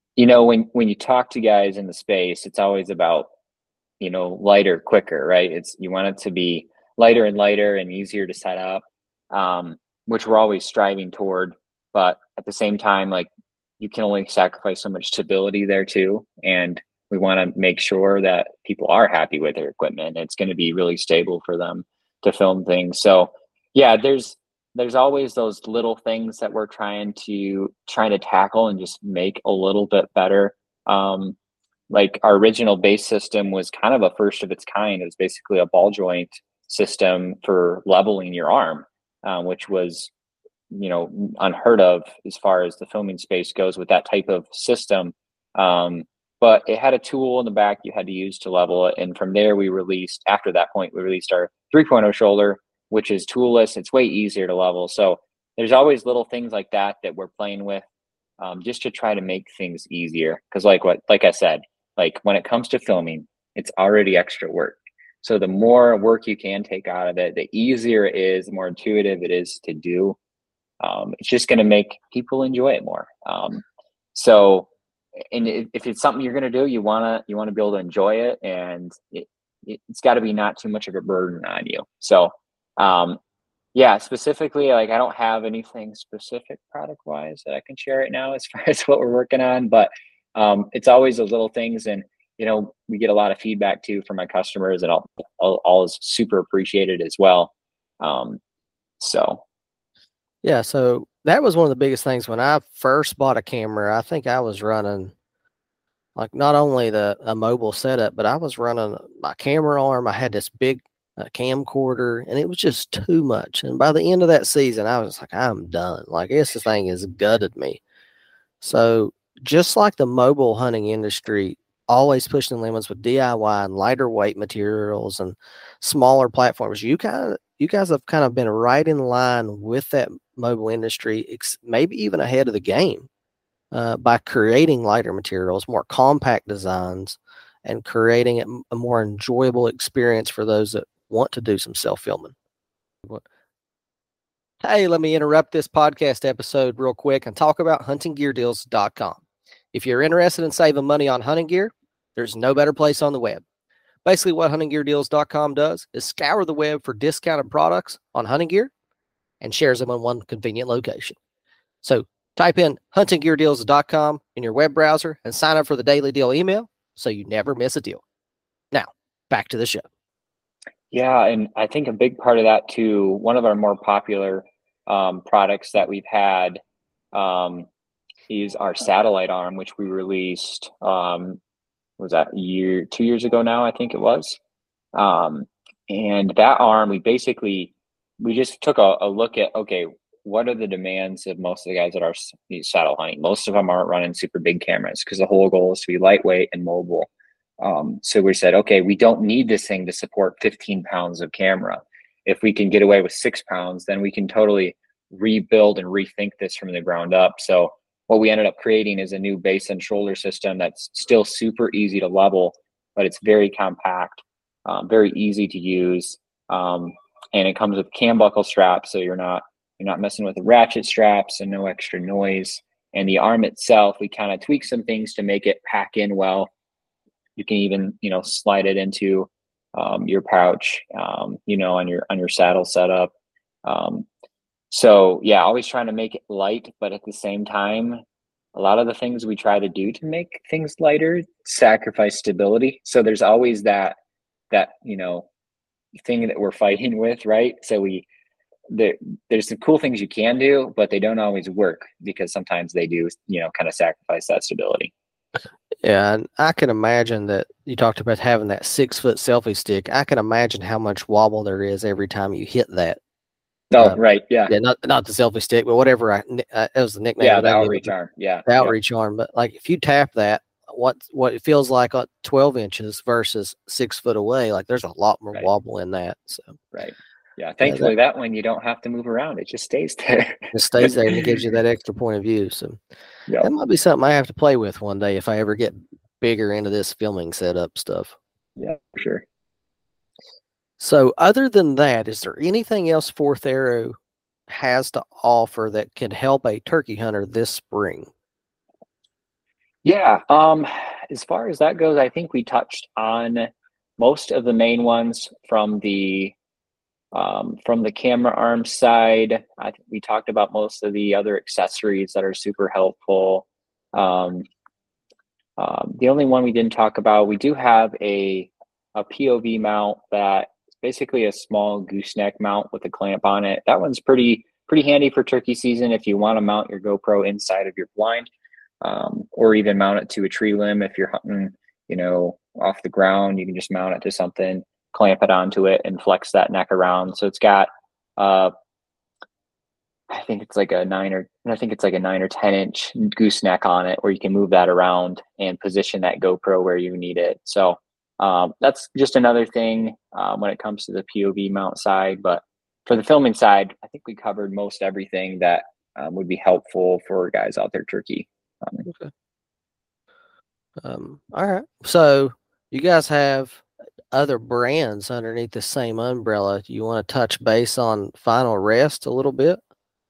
you know, when, when you talk to guys in the space, it's always about, you know, lighter, quicker, right? It's, you want it to be lighter and lighter and easier to set up, um, which we're always striving toward. But at the same time, like, you can only sacrifice so much stability there too. And we want to make sure that people are happy with their equipment. It's going to be really stable for them to film things. So yeah, there's, there's always those little things that we're trying to trying to tackle and just make a little bit better. Um, like our original base system was kind of a first of its kind. It was basically a ball joint system for leveling your arm, um, which was, you know, unheard of as far as the filming space goes with that type of system. Um, but it had a tool in the back you had to use to level it. And from there we released, after that point, we released our three point oh shoulder, which is toolless. It's way easier to level. So there's always little things like that that we're playing with, um, just to try to make things easier. Cause like what, like I said, like when it comes to filming, it's already extra work. So the more work you can take out of it, the easier it is, the more intuitive it is to do. Um, it's just going to make people enjoy it more. Um, so, and if it's something you're going to do, you want to, you want to be able to enjoy it, and it, it's got to be not too much of a burden on you. So, um, yeah, specifically, like I don't have anything specific product wise that I can share right now as far as what we're working on, but, um, it's always those little things. And, you know, we get a lot of feedback too from my customers, and all, all, all is super appreciated as well. Um, so. Yeah, so that was one of the biggest things when I first bought a camera. I think I was running like not only the a mobile setup, but I was running my camera arm. I had this big uh, camcorder, and it was just too much. And by the end of that season, I was like, I'm done. Like, this thing has gutted me. So just like the mobile hunting industry, always pushing the limits with D I Y and lighter weight materials and smaller platforms, you kind of you guys have kind of been right in line with that mobile industry, ex- maybe even ahead of the game, uh, by creating lighter materials, more compact designs, and creating a, a more enjoyable experience for those that want to do some self-filming. Hey, let me interrupt this podcast episode real quick and talk about hunting gear deals dot com. If you're interested in saving money on hunting gear, there's no better place on the web. Basically, what hunting gear deals dot com does is scour the web for discounted products on hunting gear and shares them in one convenient location. So type in hunting gear deals dot com in your web browser and sign up for the daily deal email so you never miss a deal. Now, back to the show. Yeah, and I think a big part of that too, one of our more popular um, products that we've had um, is our satellite arm, which we released um, was that a year, two years ago now, I think it was. Um, and that arm, we basically, we just took a, a look at, okay, what are the demands of most of the guys that are saddle hunting? Most of them aren't running super big cameras because the whole goal is to be lightweight and mobile. Um, so we said, okay, we don't need this thing to support fifteen pounds of camera. If we can get away with six pounds, then we can totally rebuild and rethink this from the ground up. So what we ended up creating is a new base and shoulder system that's still super easy to level, but it's very compact, um, very easy to use. Um, and it comes with cam buckle straps. So you're not, you're not messing with the ratchet straps, and no extra noise. And the arm itself, we kind of tweak some things to make it pack in well. You can even, you know, slide it into um, your pouch, um, you know, on your, on your saddle setup. Um, So yeah, always trying to make it light, but at the same time, a lot of the things we try to do to make things lighter sacrifice stability. So there's always that, that, you know, thing that we're fighting with, right? So we, there, there's some cool things you can do, but they don't always work because sometimes they do, you know, kind of sacrifice that stability. Yeah, and I can imagine that you talked about having that six foot selfie stick. I can imagine how much wobble there is every time you hit that. Oh, uh, right. Yeah. Yeah. Not, not the selfie stick, but whatever. I, uh, it was the nickname. Yeah. The I outreach gave it, arm. Yeah. The outreach yeah. arm. But like if you tap that, what, what it feels like at twelve inches versus six foot away, like there's a lot more right. wobble in that. So, right. Yeah. Thankfully, yeah, that, that one you don't have to move around. It just stays there. It stays there and it gives you that extra point of view. So yep. that might be something I have to play with one day if I ever get bigger into this filming setup stuff. Yeah, for sure. So other than that, is there anything else Fourth Arrow has to offer that can help a turkey hunter this spring? Yeah. Um, as far as that goes, I think we touched on most of the main ones from the um, from the camera arm side. I think we talked about most of the other accessories that are super helpful. Um, um, the only one we didn't talk about, we do have a a P O V mount that is basically a small gooseneck mount with a clamp on it. That one's pretty pretty handy for turkey season if you want to mount your GoPro inside of your blind. Um, or even mount it to a tree limb if you're hunting, you know, off the ground. You can just mount it to something, clamp it onto it, and flex that neck around. So it's got, uh, I think it's like a nine or I think it's like a nine or ten inch gooseneck on it, where you can move that around and position that GoPro where you need it. So um, that's just another thing um, when it comes to the P O V mount side. But for the filming side, I think we covered most everything that um, would be helpful for guys out there turkey. Okay. Um, all right. So you guys have other brands underneath the same umbrella. Do you want to touch base on Final Rest a little bit?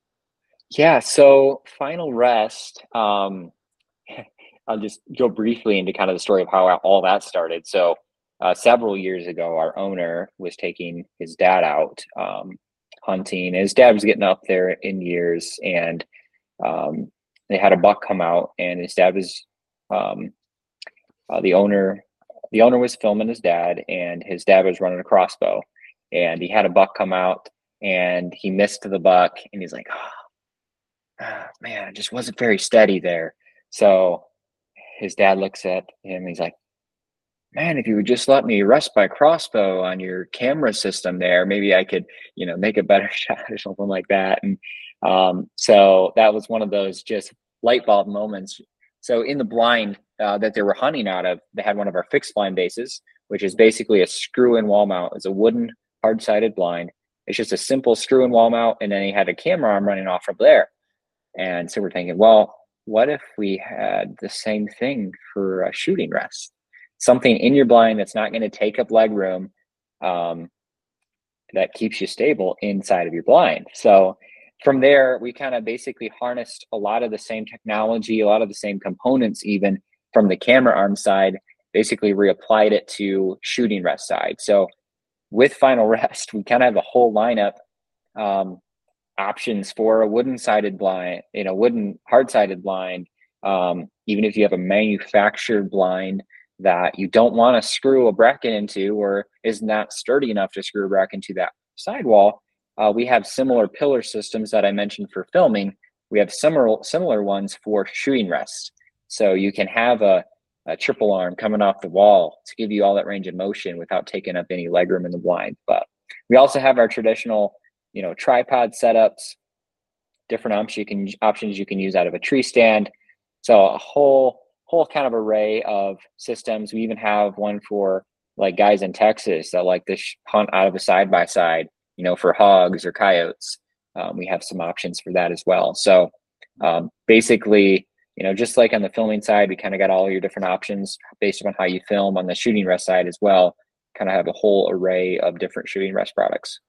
Yeah. So Final Rest, um, I'll just go briefly into kind of the story of how all that started. So uh, several years ago, our owner was taking his dad out um, hunting. His dad was getting up there in years, and um, they had a buck come out, and his dad was um, uh, the owner. The owner was filming his dad, and his dad was running a crossbow, and he had a buck come out, and he missed the buck, and he's like, oh, oh, man, it just wasn't very steady there. So his dad looks at him, and he's like, man, if you would just let me rest my crossbow on your camera system there, maybe I could, you know, make a better shot or something like that. And um, so that was one of those just light bulb moments. So in the blind uh, that they were hunting out of, they had one of our fixed blind bases, which is basically a screw-in wall mount. It's a wooden hard-sided blind. It's just a simple screw-in wall mount, and then he had a camera arm running off from there. And so we're thinking, well, what if we had the same thing for a shooting rest? Something in your blind that's not going to take up leg room, um, that keeps you stable inside of your blind. So from there, we kind of basically harnessed a lot of the same technology, a lot of the same components, even from the camera arm side, basically reapplied it to shooting rest side. So with Final Rest, we kind of have a whole lineup um, options for a wooden sided blind, you know, wooden hard sided blind. Um, even if you have a manufactured blind that you don't want to screw a bracket into, or is not sturdy enough to screw a bracket into that sidewall, uh, we have similar pillar systems that I mentioned for filming. We have similar similar ones for shooting rests. So you can have a, a triple arm coming off the wall to give you all that range of motion without taking up any legroom in the blind. But we also have our traditional, you know, tripod setups, different options you can options you can use out of a tree stand. So a whole whole kind of array of systems. We even have one for like guys in Texas that like to hunt out of a side by side, you know, for hogs or coyotes. Um, we have some options for that as well. So um, basically, you know, just like on the filming side, we kind of got all your different options based on how you film. On the shooting rest side as well, kind of have a whole array of different shooting rest products.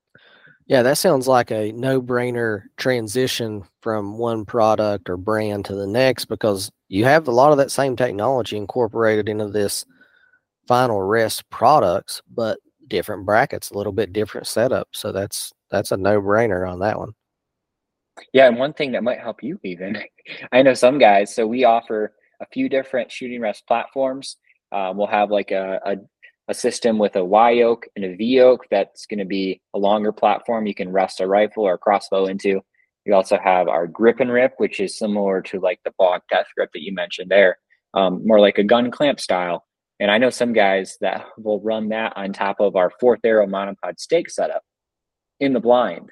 Yeah, that sounds like a no-brainer transition from one product or brand to the next, because you have a lot of that same technology incorporated into this Final Rest products, but different brackets, a little bit different setup. So that's that's a no-brainer on that one. Yeah, and one thing that might help you even, I know some guys, so we offer a few different shooting rest platforms. Uh, we'll have like a, a a system with a Y yoke and a V yoke that's going to be a longer platform you can rest a rifle or a crossbow into. We also have our grip and rip, which is similar to like the Bog Death Grip that you mentioned there, um, more like a gun clamp style. And I know some guys that will run that on top of our Fourth Arrow monopod stake setup in the blind.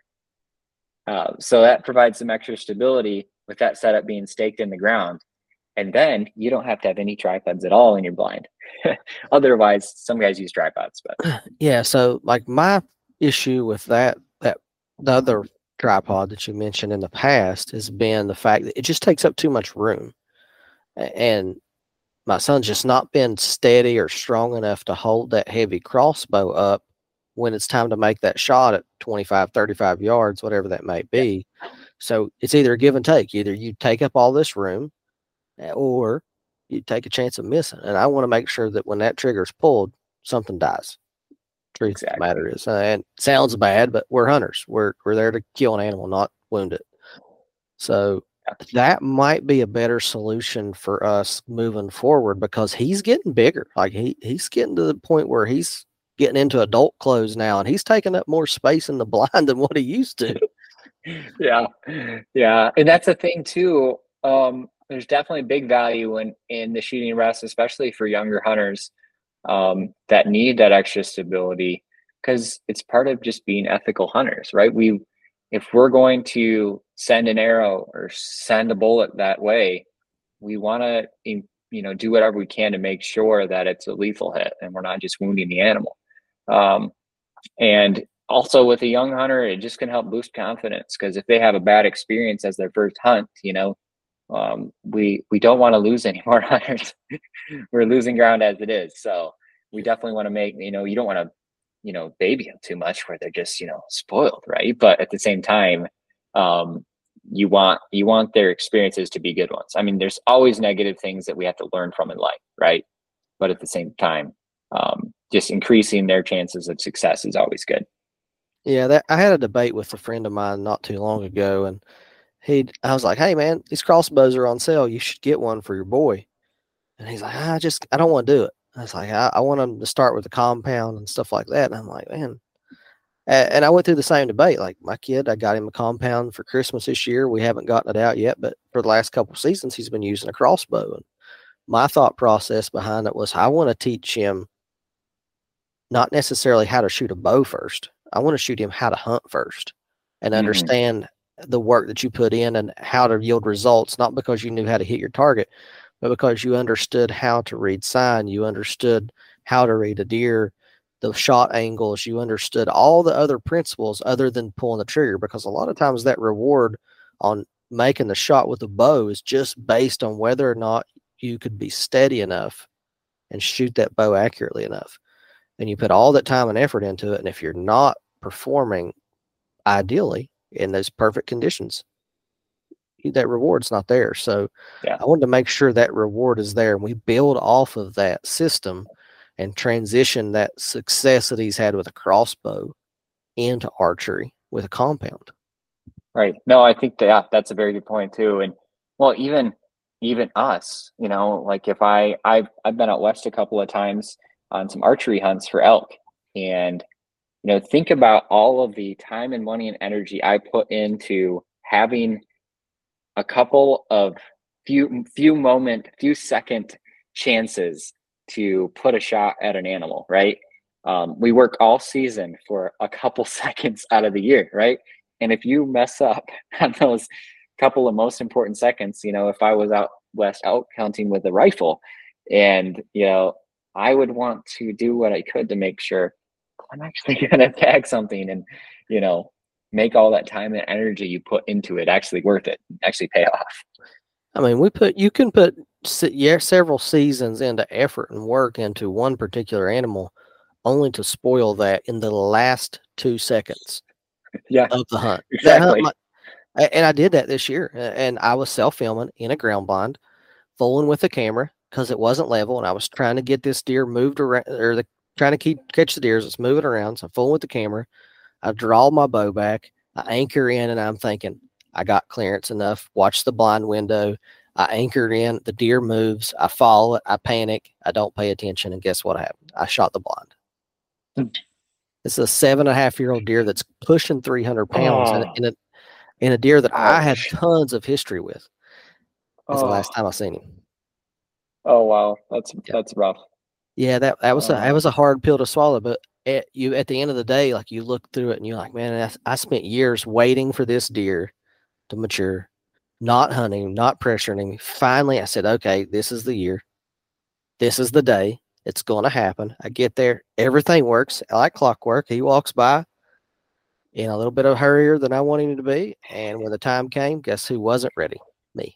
Uh, so that provides some extra stability with that setup being staked in the ground. And then you don't have to have any tripods at all in your blind. Otherwise, some guys use tripods. But yeah, so like my issue with that, that the other tripod that you mentioned in the past has been the fact that it just takes up too much room. And my son's just not been steady or strong enough to hold that heavy crossbow up when it's time to make that shot at twenty-five, thirty-five yards, whatever that may be. So it's either a give and take. Either you take up all this room, or you take a chance of missing. And I want to make sure that when that trigger is pulled, something dies. Truth exactly. of the matter is, uh, and it sounds bad, but we're hunters. We're we're there to kill an animal, not wound it. So that might be a better solution for us moving forward, because he's getting bigger. Like he he's getting to the point where he's getting into adult clothes now, and he's taking up more space in the blind than what he used to. yeah, yeah, and that's the thing too. Um, there's definitely big value in in the shooting rest, especially for younger hunters um, that need that extra stability, because it's part of just being ethical hunters, right? We, if we're going to send an arrow or send a bullet that way, we want to, you know, do whatever we can to make sure that it's a lethal hit and we're not just wounding the animal. Um, and also with a young hunter, it just can help boost confidence, because if they have a bad experience as their first hunt, you know, um, we we don't want to lose any more hunters. We're losing ground as it is. So we definitely want to make, you know, you don't want to, you know, baby them too much where they're just, you know, spoiled, right? But at the same time, um, you want you want their experiences to be good ones. I mean, there's always negative things that we have to learn from in life, right? But at the same time, um, just increasing their chances of success is always good. Yeah, that I had a debate with a friend of mine not too long ago, and he, I was like, "Hey, man, these crossbows are on sale. You should get one for your boy." And he's like, "I just, I don't want to do it." I was like, "I, I want him to start with the compound and stuff like that." And I'm like, "Man," and I went through the same debate. Like my kid, I got him a compound for Christmas this year. We haven't gotten it out yet, but for the last couple of seasons, he's been using a crossbow. And my thought process behind it was, I want to teach him not necessarily how to shoot a bow first. I want to shoot him how to hunt first and understand mm-hmm. the work that you put in and how to yield results, not because you knew how to hit your target, but because you understood how to read sign, you understood how to read a deer, the shot angles, you understood all the other principles other than pulling the trigger, because a lot of times that reward on making the shot with a bow is just based on whether or not you could be steady enough and shoot that bow accurately enough. And you put all that time and effort into it, and if you're not performing ideally in those perfect conditions, that reward's not there. So yeah. I wanted to make sure that reward is there, and we build off of that system and transition that success that he's had with a crossbow into archery with a compound. Right. No, I think that, yeah, that's a very good point too. And well, even even us, you know, like if I I've I've been out west a couple of times on some archery hunts for elk, and you know, think about all of the time and money and energy I put into having a couple of few few moment, few second chances to put a shot at an animal, right? Um, we work all season for a couple seconds out of the year, right? And if you mess up on those couple of most important seconds, you know, if I was out west elk hunting with a rifle, and you know, I would want to do what I could to make sure I'm actually going to tag something and, you know, make all that time and energy you put into it actually worth it, actually pay off. I mean, we put, you can put yeah, several seasons into effort and work into one particular animal only to spoil that in the last two seconds yeah, of the hunt. Exactly. Hunt, and I did that this year, and I was self-filming in a ground blind, fooling with the camera because it wasn't level, and I was trying to get this deer moved around, or the, trying to keep catch the deer as it's moving around. So I'm fooling with the camera. I draw my bow back. I anchor in, and I'm thinking, I got clearance enough. Watch the blind window. I anchored in. The deer moves. I follow it. I panic. I don't pay attention, and guess what happened? I shot the blind. Mm. It's a seven and a half year old deer that's pushing three hundred pounds, oh. and, and a and a deer that oh. I had tons of history with. That's oh. the last time I seen him. Oh wow, that's yeah. that's rough. Yeah, that that was uh, a that was a hard pill to swallow. But at you at the end of the day, like you look through it and you're like, man, I, I spent years waiting for this deer to mature, not hunting, not pressuring him. Finally, I said, okay, this is the year. This is the day. It's going to happen. I get there, everything works like clockwork. He walks by in a little bit of a hurrier than I wanted him to be, and when the time came, guess who wasn't ready? Me.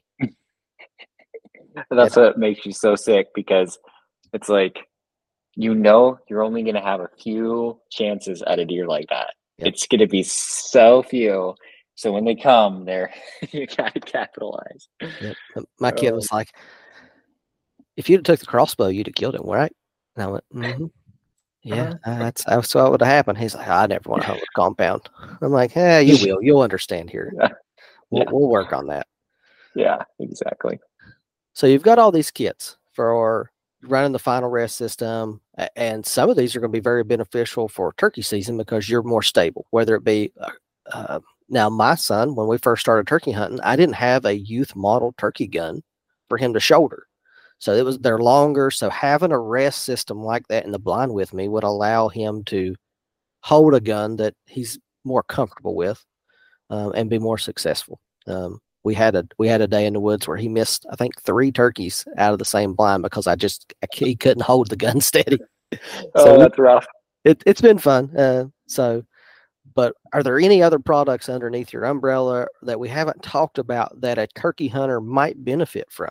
That's what makes you so sick, because it's like, you know, you're only going to have a few chances at a deer like that. Yep. It's going to be so few. So when they come, they're you got to capitalize. Yep. My kid was like, if you'd have took the crossbow, you'd have killed him, right? And I went, mm-hmm. Yeah, uh, that's, that's what would have happened. He's like, I never want to hunt with compound. I'm like, yeah, you will. You'll understand here. Yeah. We'll, Yeah. we'll work on that. Yeah, exactly. So you've got all these kits for running the final rest system, and some of these are going to be very beneficial for turkey season because you're more stable, whether it be uh, uh, now my son, when we first started turkey hunting, I didn't have a youth model turkey gun for him to shoulder. So it was, they're longer. So having a rest system like that in the blind with me would allow him to hold a gun that he's more comfortable with, um, and be more successful. Um, we had a, we had a day in the woods where he missed, I think, three turkeys out of the same blind because I just, I, he couldn't hold the gun steady. Oh, so that's rough. It, it's been fun. Uh, so, but are there any other products underneath your umbrella that we haven't talked about that a turkey hunter might benefit from?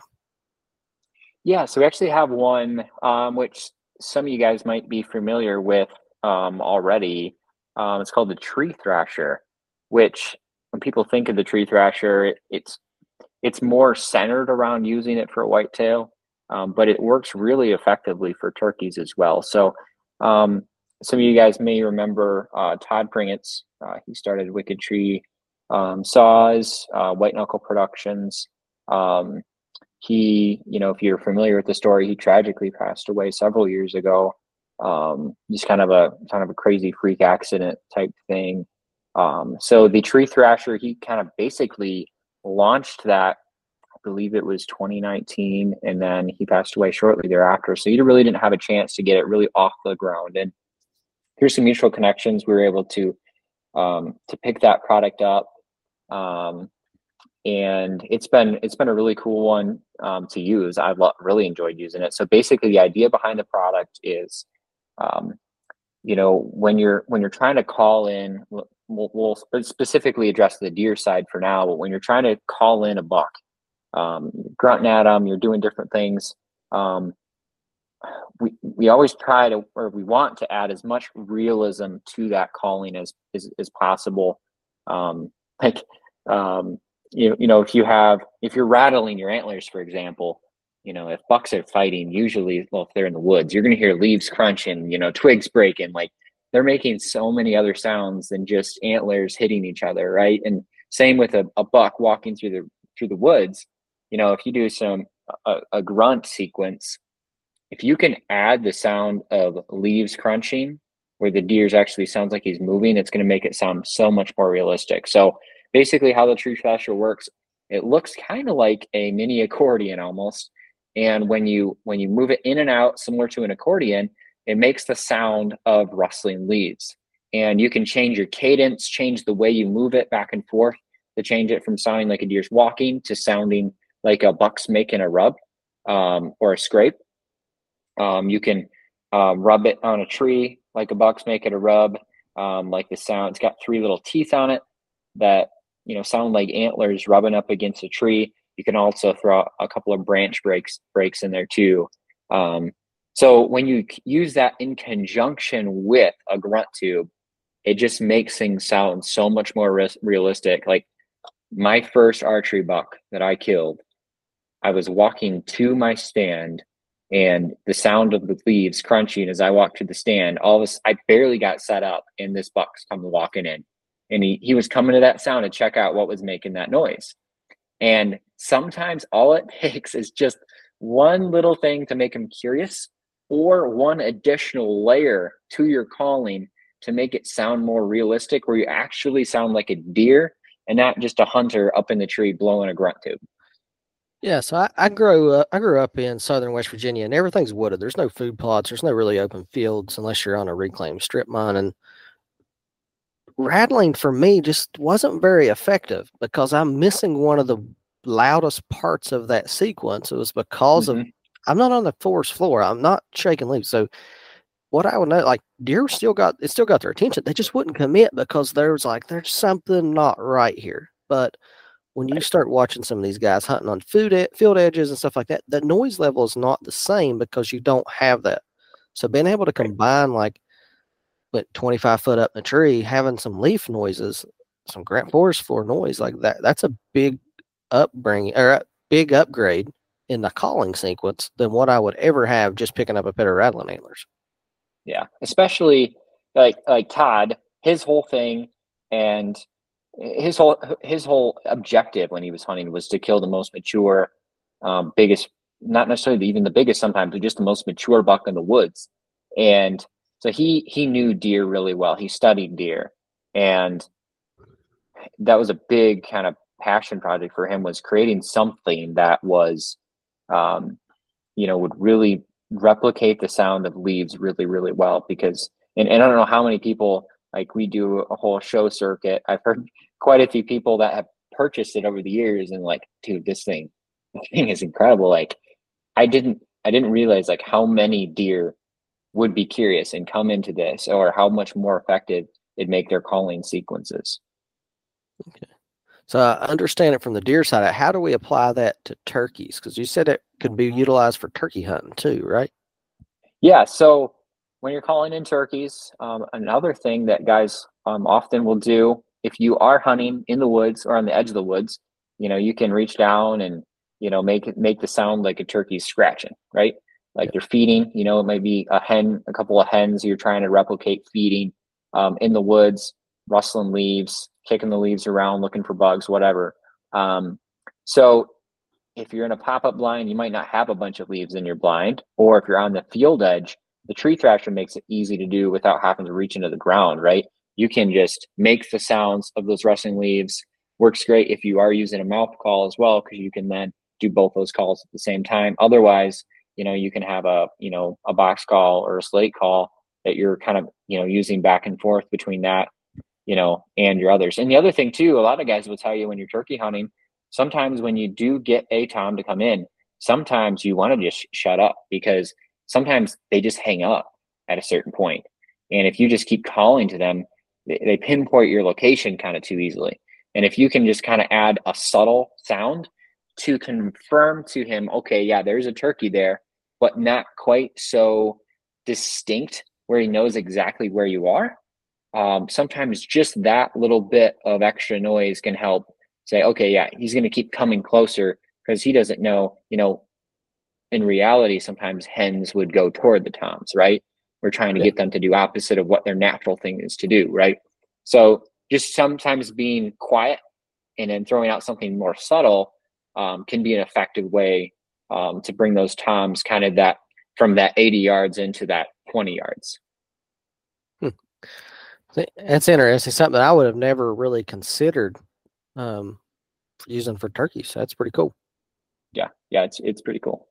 Yeah, so we actually have one, um, which some of you guys might be familiar with um, already. Um, it's called the tree thrasher, which when people think of the tree thrasher, it, it's it's more centered around using it for a whitetail, um, but it works really effectively for turkeys as well. So um, some of you guys may remember uh, Todd Pringetz. Uh, he started Wicked Tree um, Saws, uh, White Knuckle Productions. Um, He, you know, if you're familiar with the story, he tragically passed away several years ago. Um, just kind of a kind of a crazy freak accident type thing. Um, so the tree thrasher, he kind of basically launched that. I believe it was twenty nineteen, and then he passed away shortly thereafter. So he really didn't have a chance to get it really off the ground. And through some mutual connections, we were able to um, to pick that product up. Um, And it's been it's been a really cool one um, to use. I've lo- really enjoyed using it. So basically, the idea behind the product is, um, you know, when you're when you're trying to call in, we'll, we'll specifically address the deer side for now. But when you're trying to call in a buck, um, grunting at them, you're doing different things. Um, we we always try to, or we want to add as much realism to that calling as as, as possible. Um, like. Um, You, you know, if you have, if you're rattling your antlers, for example, you know, if bucks are fighting, usually, well, if they're in the woods, you're going to hear leaves crunching, you know, twigs breaking, like they're making so many other sounds than just antlers hitting each other. Right. And same with a, a buck walking through the, through the woods. You know, if you do some, a, a grunt sequence, if you can add the sound of leaves crunching where the deer's actually sounds like he's moving, it's going to make it sound so much more realistic. So basically how the tree thrasher works, it looks kind of like a mini accordion almost. And when you when you move it in and out, similar to an accordion, it makes the sound of rustling leaves. And you can change your cadence, change the way you move it back and forth to change it from sounding like a deer's walking to sounding like a buck's making a rub um, or a scrape. Um, you can um, rub it on a tree like a buck's making a rub, um, like the sound. It's got three little teeth on it that, you know, sound like antlers rubbing up against a tree. You can also throw a couple of branch breaks breaks in there too. Um, so when you use that in conjunction with a grunt tube, it just makes things sound so much more res- realistic. Like my first archery buck that I killed, I was walking to my stand, and the sound of the leaves crunching as I walked to the stand, all of this, I barely got set up, and this buck's come walking in. And he, he was coming to that sound to check out what was making that noise. And sometimes all it takes is just one little thing to make him curious, or one additional layer to your calling to make it sound more realistic, where you actually sound like a deer and not just a hunter up in the tree blowing a grunt tube. Yeah, so I, I grew up I grew up in southern West Virginia, and everything's wooded. There's no food plots. There's no really open fields unless you're on a reclaimed strip mine. And rattling for me just wasn't very effective because I'm missing one of the loudest parts of that sequence. It was because mm-hmm. of I'm not on the forest floor. I'm not shaking leaves. So what I would know, like deer still got it still got their attention. They just wouldn't commit because there was like there's something not right here. But when you start watching some of these guys hunting on food ed- field edges and stuff like that, the noise level is not the same because you don't have that. So being able to combine like but twenty-five foot up in the tree, having some leaf noises, some Grant forest floor noise like that, that's a big upbringing or a big upgrade in the calling sequence than what I would ever have just picking up a pair of rattling antlers. Yeah, especially like like Todd, his whole thing and his whole his whole objective when he was hunting was to kill the most mature, um, biggest, not necessarily even the biggest sometimes, but just the most mature buck in the woods. And so he he knew deer really well. He studied deer, and that was a big kind of passion project for him, was creating something that was, um, you know, would really replicate the sound of leaves really, really well. Because, and, and I don't know how many people, like we do a whole show circuit. I've heard quite a few people that have purchased it over the years and like, dude, this thing, this thing is incredible. Like I didn't, I didn't realize like how many deer would be curious and come into this, or how much more effective it'd make their calling sequences. Okay. So I understand it from the deer side. How do we apply that to turkeys? Because you said it could be utilized for turkey hunting too, right? Yeah. So when you're calling in turkeys, um, another thing that guys um, often will do, if you are hunting in the woods or on the edge of the woods, you know, you can reach down and, you know, make it make the sound like a turkey's scratching, right? Like they're feeding. You know, it might be a hen, a couple of hens you're trying to replicate feeding um, in the woods, rustling leaves, kicking the leaves around, looking for bugs, whatever. Um, so if you're in a pop-up blind, you might not have a bunch of leaves in your blind, or if you're on the field edge, the tree thrasher makes it easy to do without having to reach into the ground, right? You can just make the sounds of those rustling leaves. Works great if you are using a mouth call as well, because you can then do both those calls at the same time. Otherwise, you know, you can have a, you know, a box call or a slate call that you're kind of, you know, using back and forth between that, you know, and your others. And the other thing too, a lot of guys will tell you when you're turkey hunting, sometimes when you do get a tom to come in, sometimes you want to just shut up, because sometimes they just hang up at a certain point. And if you just keep calling to them, they, they pinpoint your location kind of too easily. And if you can just kind of add a subtle sound to confirm to him, okay, yeah, there's a turkey there, but not quite so distinct where he knows exactly where you are. Um, sometimes just that little bit of extra noise can help say, okay, yeah, he's going to keep coming closer, because he doesn't know, you know, in reality, sometimes hens would go toward the toms, right? We're trying to Yeah. get them to do opposite of what their natural thing is to do, right? So just sometimes being quiet and then throwing out something more subtle um, can be an effective way um, to bring those toms kind of that from that eighty yards into that twenty yards. Hmm. That's interesting. Something I would have never really considered um, using for turkeys. That's pretty cool. Yeah, yeah, it's it's pretty cool.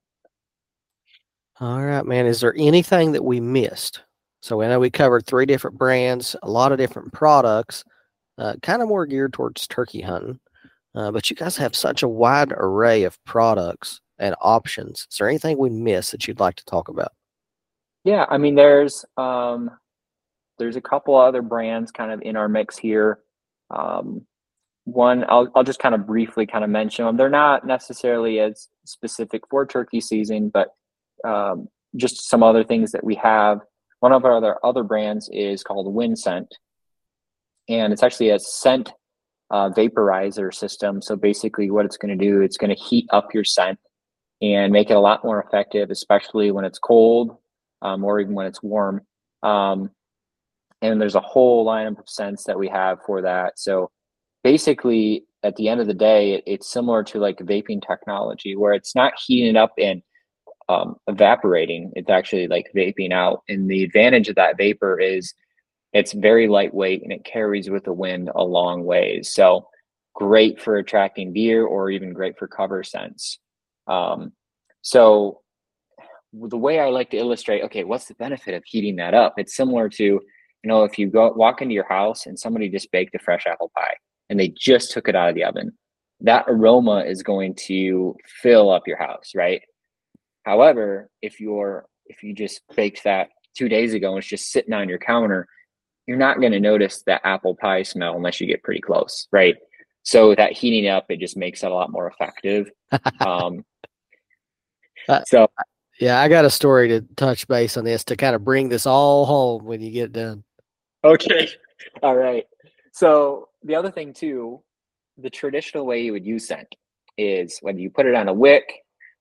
All right, man. Is there anything that we missed? So I know we covered three different brands, a lot of different products, uh, kind of more geared towards turkey hunting. Uh, but you guys have such a wide array of products and options. Is there anything we missed that you'd like to talk about? Yeah, I mean, there's um, there's a couple other brands kind of in our mix here. Um, one, I'll I'll just kind of briefly kind of mention them. They're not necessarily as specific for turkey season, but um, just some other things that we have. One of our other other brands is called WinScent, and it's actually a scent uh, vaporizer system. So basically, what it's going to do, it's going to heat up your scent and make it a lot more effective, especially when it's cold um, or even when it's warm. Um, and there's a whole lineup of scents that we have for that. So basically, at the end of the day, it, it's similar to like vaping technology, where it's not heating up and um, evaporating. It's actually like vaping out. And the advantage of that vapor is it's very lightweight and it carries with the wind a long ways. So great for attracting deer, or even great for cover scents. Um, so the way I like to illustrate, okay, what's the benefit of heating that up? It's similar to, you know, if you go walk into your house and somebody just baked a fresh apple pie and they just took it out of the oven, that aroma is going to fill up your house, right? However, if you're if you just baked that two days ago and it's just sitting on your counter, you're not going to notice that apple pie smell unless you get pretty close, right? So that heating up, it just makes it a lot more effective. Um, uh, so, yeah, I got a story to touch base on this to kind of bring this all home when you get done. Okay. All right. So the other thing too, the traditional way you would use scent is when you put it on a wick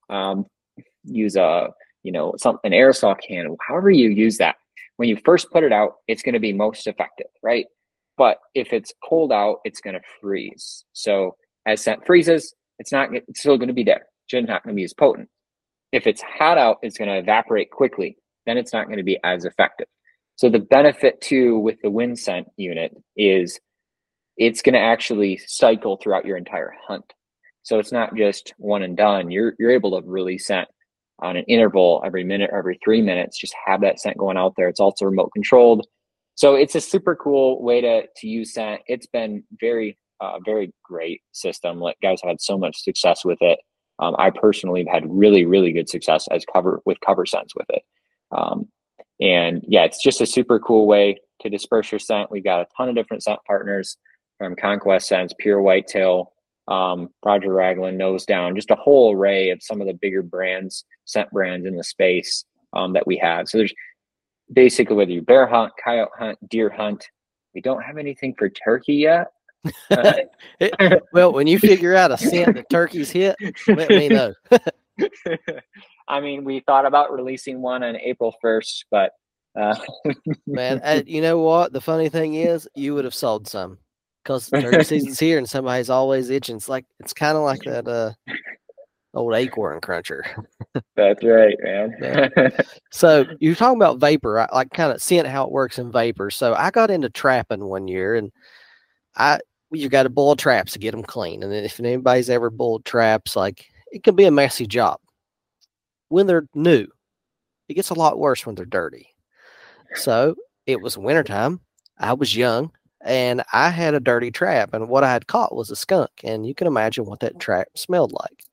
um, use a, you know, some, an aerosol can, however you use that. When you first put it out, it's going to be most effective, right? But if it's cold out, it's going to freeze. So as scent freezes, it's not, it's still going to be there. It's not going to be as potent. If it's hot out, it's going to evaporate quickly. Then it's not going to be as effective. So the benefit too with the wind scent unit is it's going to actually cycle throughout your entire hunt. So it's not just one and done. You're you're able to really scent on an interval every minute, or every three minutes, just have that scent going out there. It's also remote controlled. So it's a super cool way to, to use scent. It's been very, uh, very great system. Like, guys have had so much success with it. Um, I personally have had really, really good success as cover with cover scents with it. Um, and yeah, it's just a super cool way to disperse your scent. We've got a ton of different scent partners, from Conquest Scents, Pure Whitetail, um, Roger Raglan, Nose Down, just a whole array of some of the bigger brands, scent brands in the space um, that we have. So there's basically, whether you bear hunt, coyote hunt, deer hunt, we don't have anything for turkey yet. Uh, it, well, when you figure out a scent that turkeys hit, let me know. I mean, we thought about releasing one on April first, but uh, man, I, you know what? The funny thing is, you would have sold some, because turkey season's here and somebody's always itching. It's like, it's kind of like that uh, old acorn cruncher. That's right, man. Yeah. So you're talking about vapor, right? Like kind of seeing how it works in vapor. So I got into trapping one year, and I you got to boil traps to get them clean. And if anybody's ever boiled traps, like, it can be a messy job. When they're new, it gets a lot worse when they're dirty. So it was wintertime. I was young, and I had a dirty trap, and what I had caught was a skunk. And you can imagine what that trap smelled like.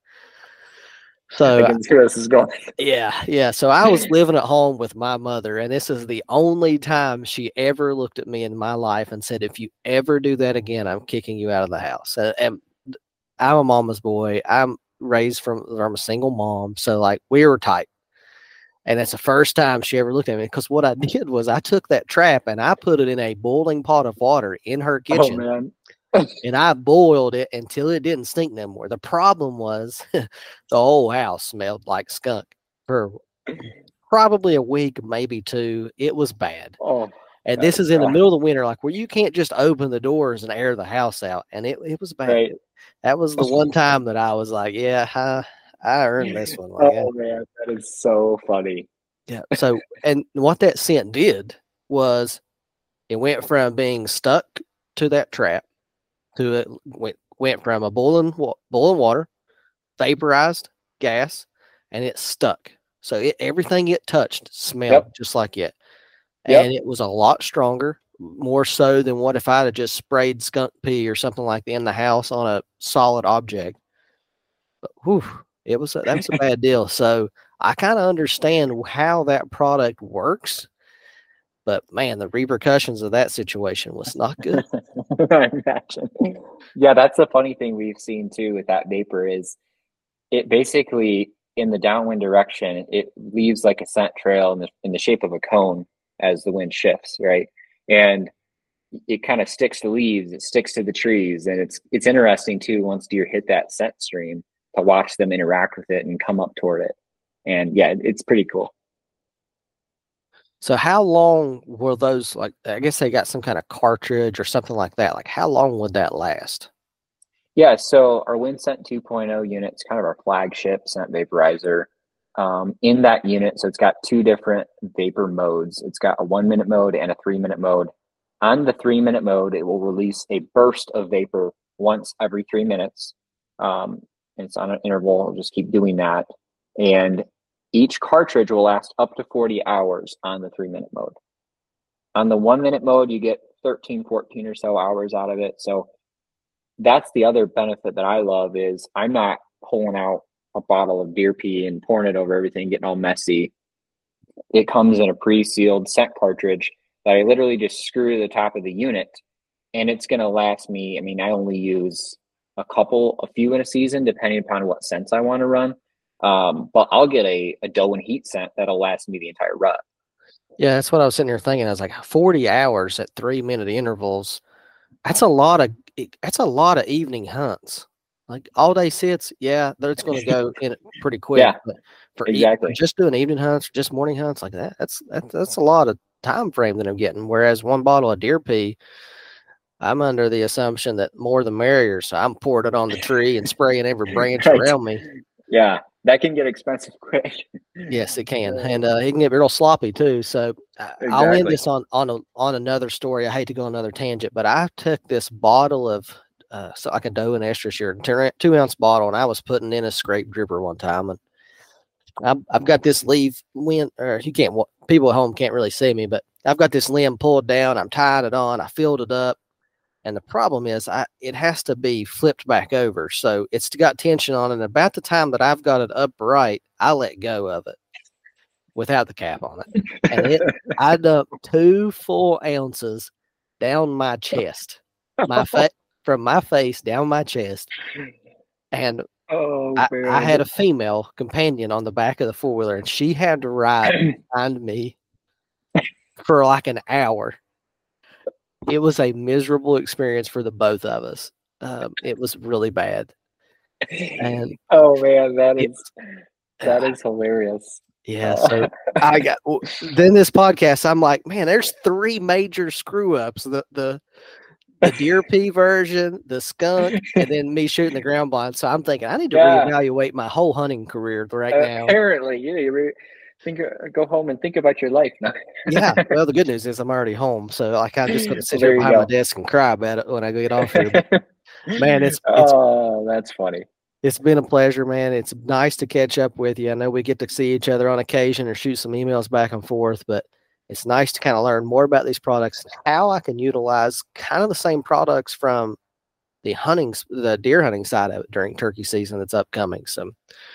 So I can see where this is going. Yeah, yeah. So I was living at home with my mother, and this is the only time she ever looked at me in my life and said, "If you ever do that again, I'm kicking you out of the house." And, and I'm a mama's boy. I'm raised from, from a single mom, so like, we were tight. And that's the first time she ever looked at me, because what I did was I took that trap and I put it in a boiling pot of water in her kitchen. Oh, man. And I boiled it until it didn't stink no more. The problem was the whole house smelled like skunk for probably a week, maybe two. It was bad. Oh, and this is in the middle of the winter, like, where you can't just open the doors and air the house out. And it, it was bad. Right. That was the one time that I was like, yeah, I, I earned this one. Like, oh, man, that is so funny. Yeah. So, and what that scent did was it went from being stuck to that trap to it went, went from a boiling, boiling water, vaporized gas, and it stuck. So it, everything it touched smelled yep. just like it. And yep. it was a lot stronger, more so than what if I'd have just sprayed skunk pee or something like that in the house on a solid object. But whew, it was a, that was a bad deal. So I kind of understand how that product works. But man, the repercussions of that situation was not good. I imagine. Yeah, that's the funny thing we've seen too with that vapor is it basically, in the downwind direction, it leaves like a scent trail in the in the shape of a cone as the wind shifts, right? And it kind of sticks to leaves, it sticks to the trees, and it's it's interesting too once deer hit that scent stream to watch them interact with it and come up toward it. And yeah, it's pretty cool. So how long were those, like, I guess they got some kind of cartridge or something like that. Like, how long would that last? Yeah, so our WindScent two point oh unit is kind of our flagship scent vaporizer. Um, in that unit, so it's got two different vapor modes. It's got a one-minute mode and a three-minute mode. On the three-minute mode, it will release a burst of vapor once every three minutes. Um, and it's on an interval. It'll just keep doing that. And each cartridge will last up to forty hours on the three-minute mode. On the one-minute mode, you get thirteen, fourteen or so hours out of it. So that's the other benefit that I love is I'm not pulling out a bottle of deer pee and pouring it over everything, getting all messy. It comes in a pre-sealed scent cartridge that I literally just screw to the top of the unit, and it's going to last me. I mean, I only use a couple, a few in a season, depending upon what scents I want to run. Um, but I'll get a, a doe and heat scent that'll last me the entire rut. Yeah, that's what I was sitting here thinking. I was like, forty hours at three minute intervals. That's a lot of, that's a lot of evening hunts. Like all day sits, yeah, it's going to go in it pretty quick. Yeah, but for exactly. e- just doing evening hunts, or just morning hunts like that, that's that, that's a lot of time frame that I'm getting. Whereas one bottle of deer pee, I'm under the assumption that more the merrier. So I'm pouring it on the tree and spraying every branch Right. around me. Yeah, that can get expensive quick. Yes, it can, and uh, it can get real sloppy too. So exactly. I'll end this on on a, on another story. I hate to go on another tangent, but I took this bottle of uh, so like a doe and estrus here, two, two ounce bottle, and I was putting in a scrape dripper one time, and I've, I've got this leaf wind, or you can't people at home can't really see me, but I've got this limb pulled down. I'm tying it on. I filled it up. And the problem is I it has to be flipped back over. So it's got tension on it. And about the time that I've got it upright, I let go of it without the cap on it. And it, I dumped two full ounces down my chest, my fa- from my face down my chest. And oh, I, I had a female companion on the back of the four-wheeler, and she had to ride behind me for like an hour. It was a miserable experience for the both of us. Um, it was really bad. And oh man, that is that is hilarious. Yeah. So I got then this podcast. I'm like, man, there's three major screw ups: the the the deer pee version, the skunk, and then me shooting the ground blind. So I'm thinking I need to yeah. reevaluate my whole hunting career right uh, now. Apparently, yeah, you re- think go home and think about your life now. Yeah. Well, the good news is I'm already home, so like I'm just going to sit here behind go. my desk and cry about it when I get off here. But, man, it's, it's oh, that's funny. It's been a pleasure, man. It's nice to catch up with you. I know we get to see each other on occasion or shoot some emails back and forth, but it's nice to kind of learn more about these products and how I can utilize kind of the same products from the hunting, the deer hunting side of it during turkey season that's upcoming. So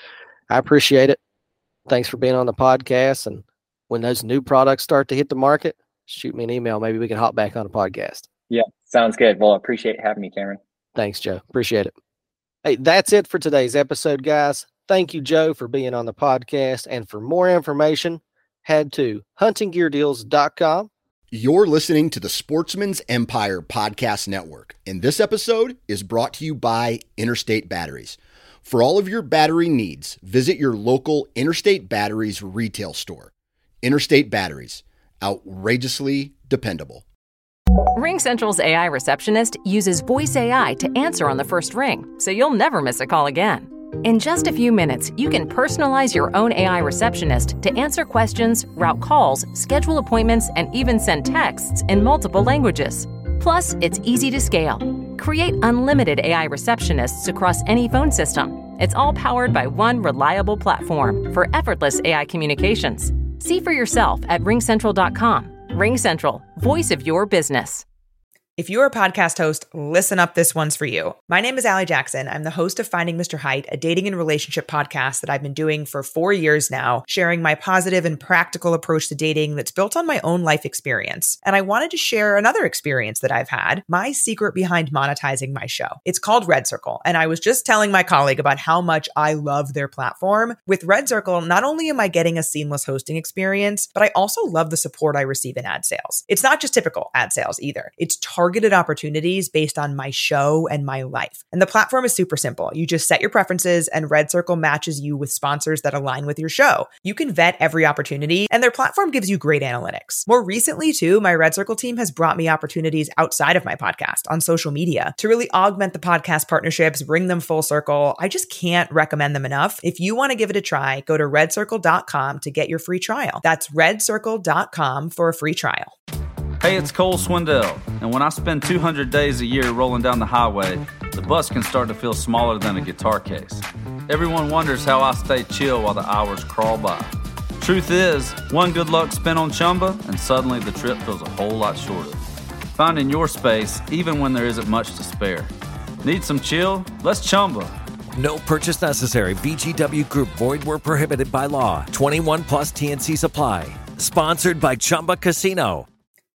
I appreciate it. Thanks for being on the podcast. And when those new products start to hit the market, shoot me an email. Maybe we can hop back on a podcast. Yeah, sounds good. Well, I appreciate having me, Cameron. Thanks, Joe. Appreciate it. Hey, that's it for today's episode, guys. Thank you, Joe, for being on the podcast. And for more information, head to hunting gear deals dot com. You're listening to the Sportsman's Empire Podcast Network, and this episode is brought to you by Interstate Batteries. For all of your battery needs, visit your local Interstate Batteries retail store. Interstate Batteries, outrageously dependable. RingCentral's A I receptionist uses voice A I to answer on the first ring, so you'll never miss a call again. In just a few minutes, you can personalize your own A I receptionist to answer questions, route calls, schedule appointments, and even send texts in multiple languages. Plus, it's easy to scale. Create unlimited A I receptionists across any phone system. It's all powered by one reliable platform for effortless A I communications. See for yourself at ring central dot com. RingCentral, voice of your business. If you're a podcast host, listen up, this one's for you. My name is Allie Jackson. I'm the host of Finding Mister Height, a dating and relationship podcast that I've been doing for four years now, sharing my positive and practical approach to dating that's built on my own life experience. And I wanted to share another experience that I've had, my secret behind monetizing my show. It's called Red Circle, and I was just telling my colleague about how much I love their platform. With Red Circle, not only am I getting a seamless hosting experience, but I also love the support I receive in ad sales. It's not just typical ad sales either. It's targeted targeted opportunities based on my show and my life. And the platform is super simple. You just set your preferences and Red Circle matches you with sponsors that align with your show. You can vet every opportunity and their platform gives you great analytics. More recently too, my Red Circle team has brought me opportunities outside of my podcast on social media to really augment the podcast partnerships, bring them full circle. I just can't recommend them enough. If you want to give it a try, go to red circle dot com to get your free trial. That's red circle dot com for a free trial. Hey, it's Cole Swindell, and when I spend two hundred days a year rolling down the highway, the bus can start to feel smaller than a guitar case. Everyone wonders how I stay chill while the hours crawl by. Truth is, one good luck spin on Chumba, and suddenly the trip feels a whole lot shorter. Finding your space, even when there isn't much to spare. Need some chill? Let's Chumba. No purchase necessary. V G W Group. Void where prohibited by law. twenty-one plus T N C supply. Sponsored by Chumba Casino.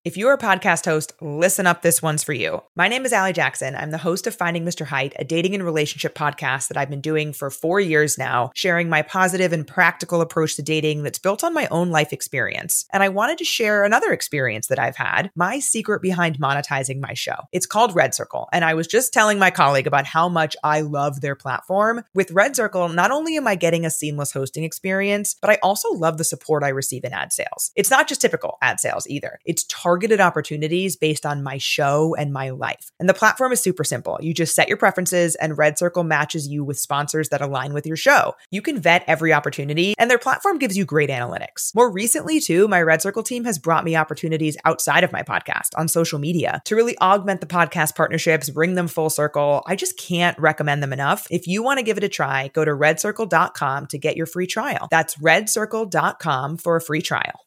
If you're a podcast host, listen up. This one's for you. My name is Allie Jackson. I'm the host of Finding Mister Height, a dating and relationship podcast that I've been doing for four years now, sharing my positive and practical approach to dating that's built on my own life experience. And I wanted to share another experience that I've had, my secret behind monetizing my show. It's called Red Circle. And I was just telling my colleague about how much I love their platform. With Red Circle, not only am I getting a seamless hosting experience, but I also love the support I receive in ad sales. It's not just typical ad sales either. It's targeted opportunities based on my show and my life. And the platform is super simple. You just set your preferences and Red Circle matches you with sponsors that align with your show. You can vet every opportunity and their platform gives you great analytics. More recently too, my Red Circle team has brought me opportunities outside of my podcast on social media to really augment the podcast partnerships, bring them full circle. I just can't recommend them enough. If you want to give it a try, go to red circle dot com to get your free trial. That's red circle dot com for a free trial.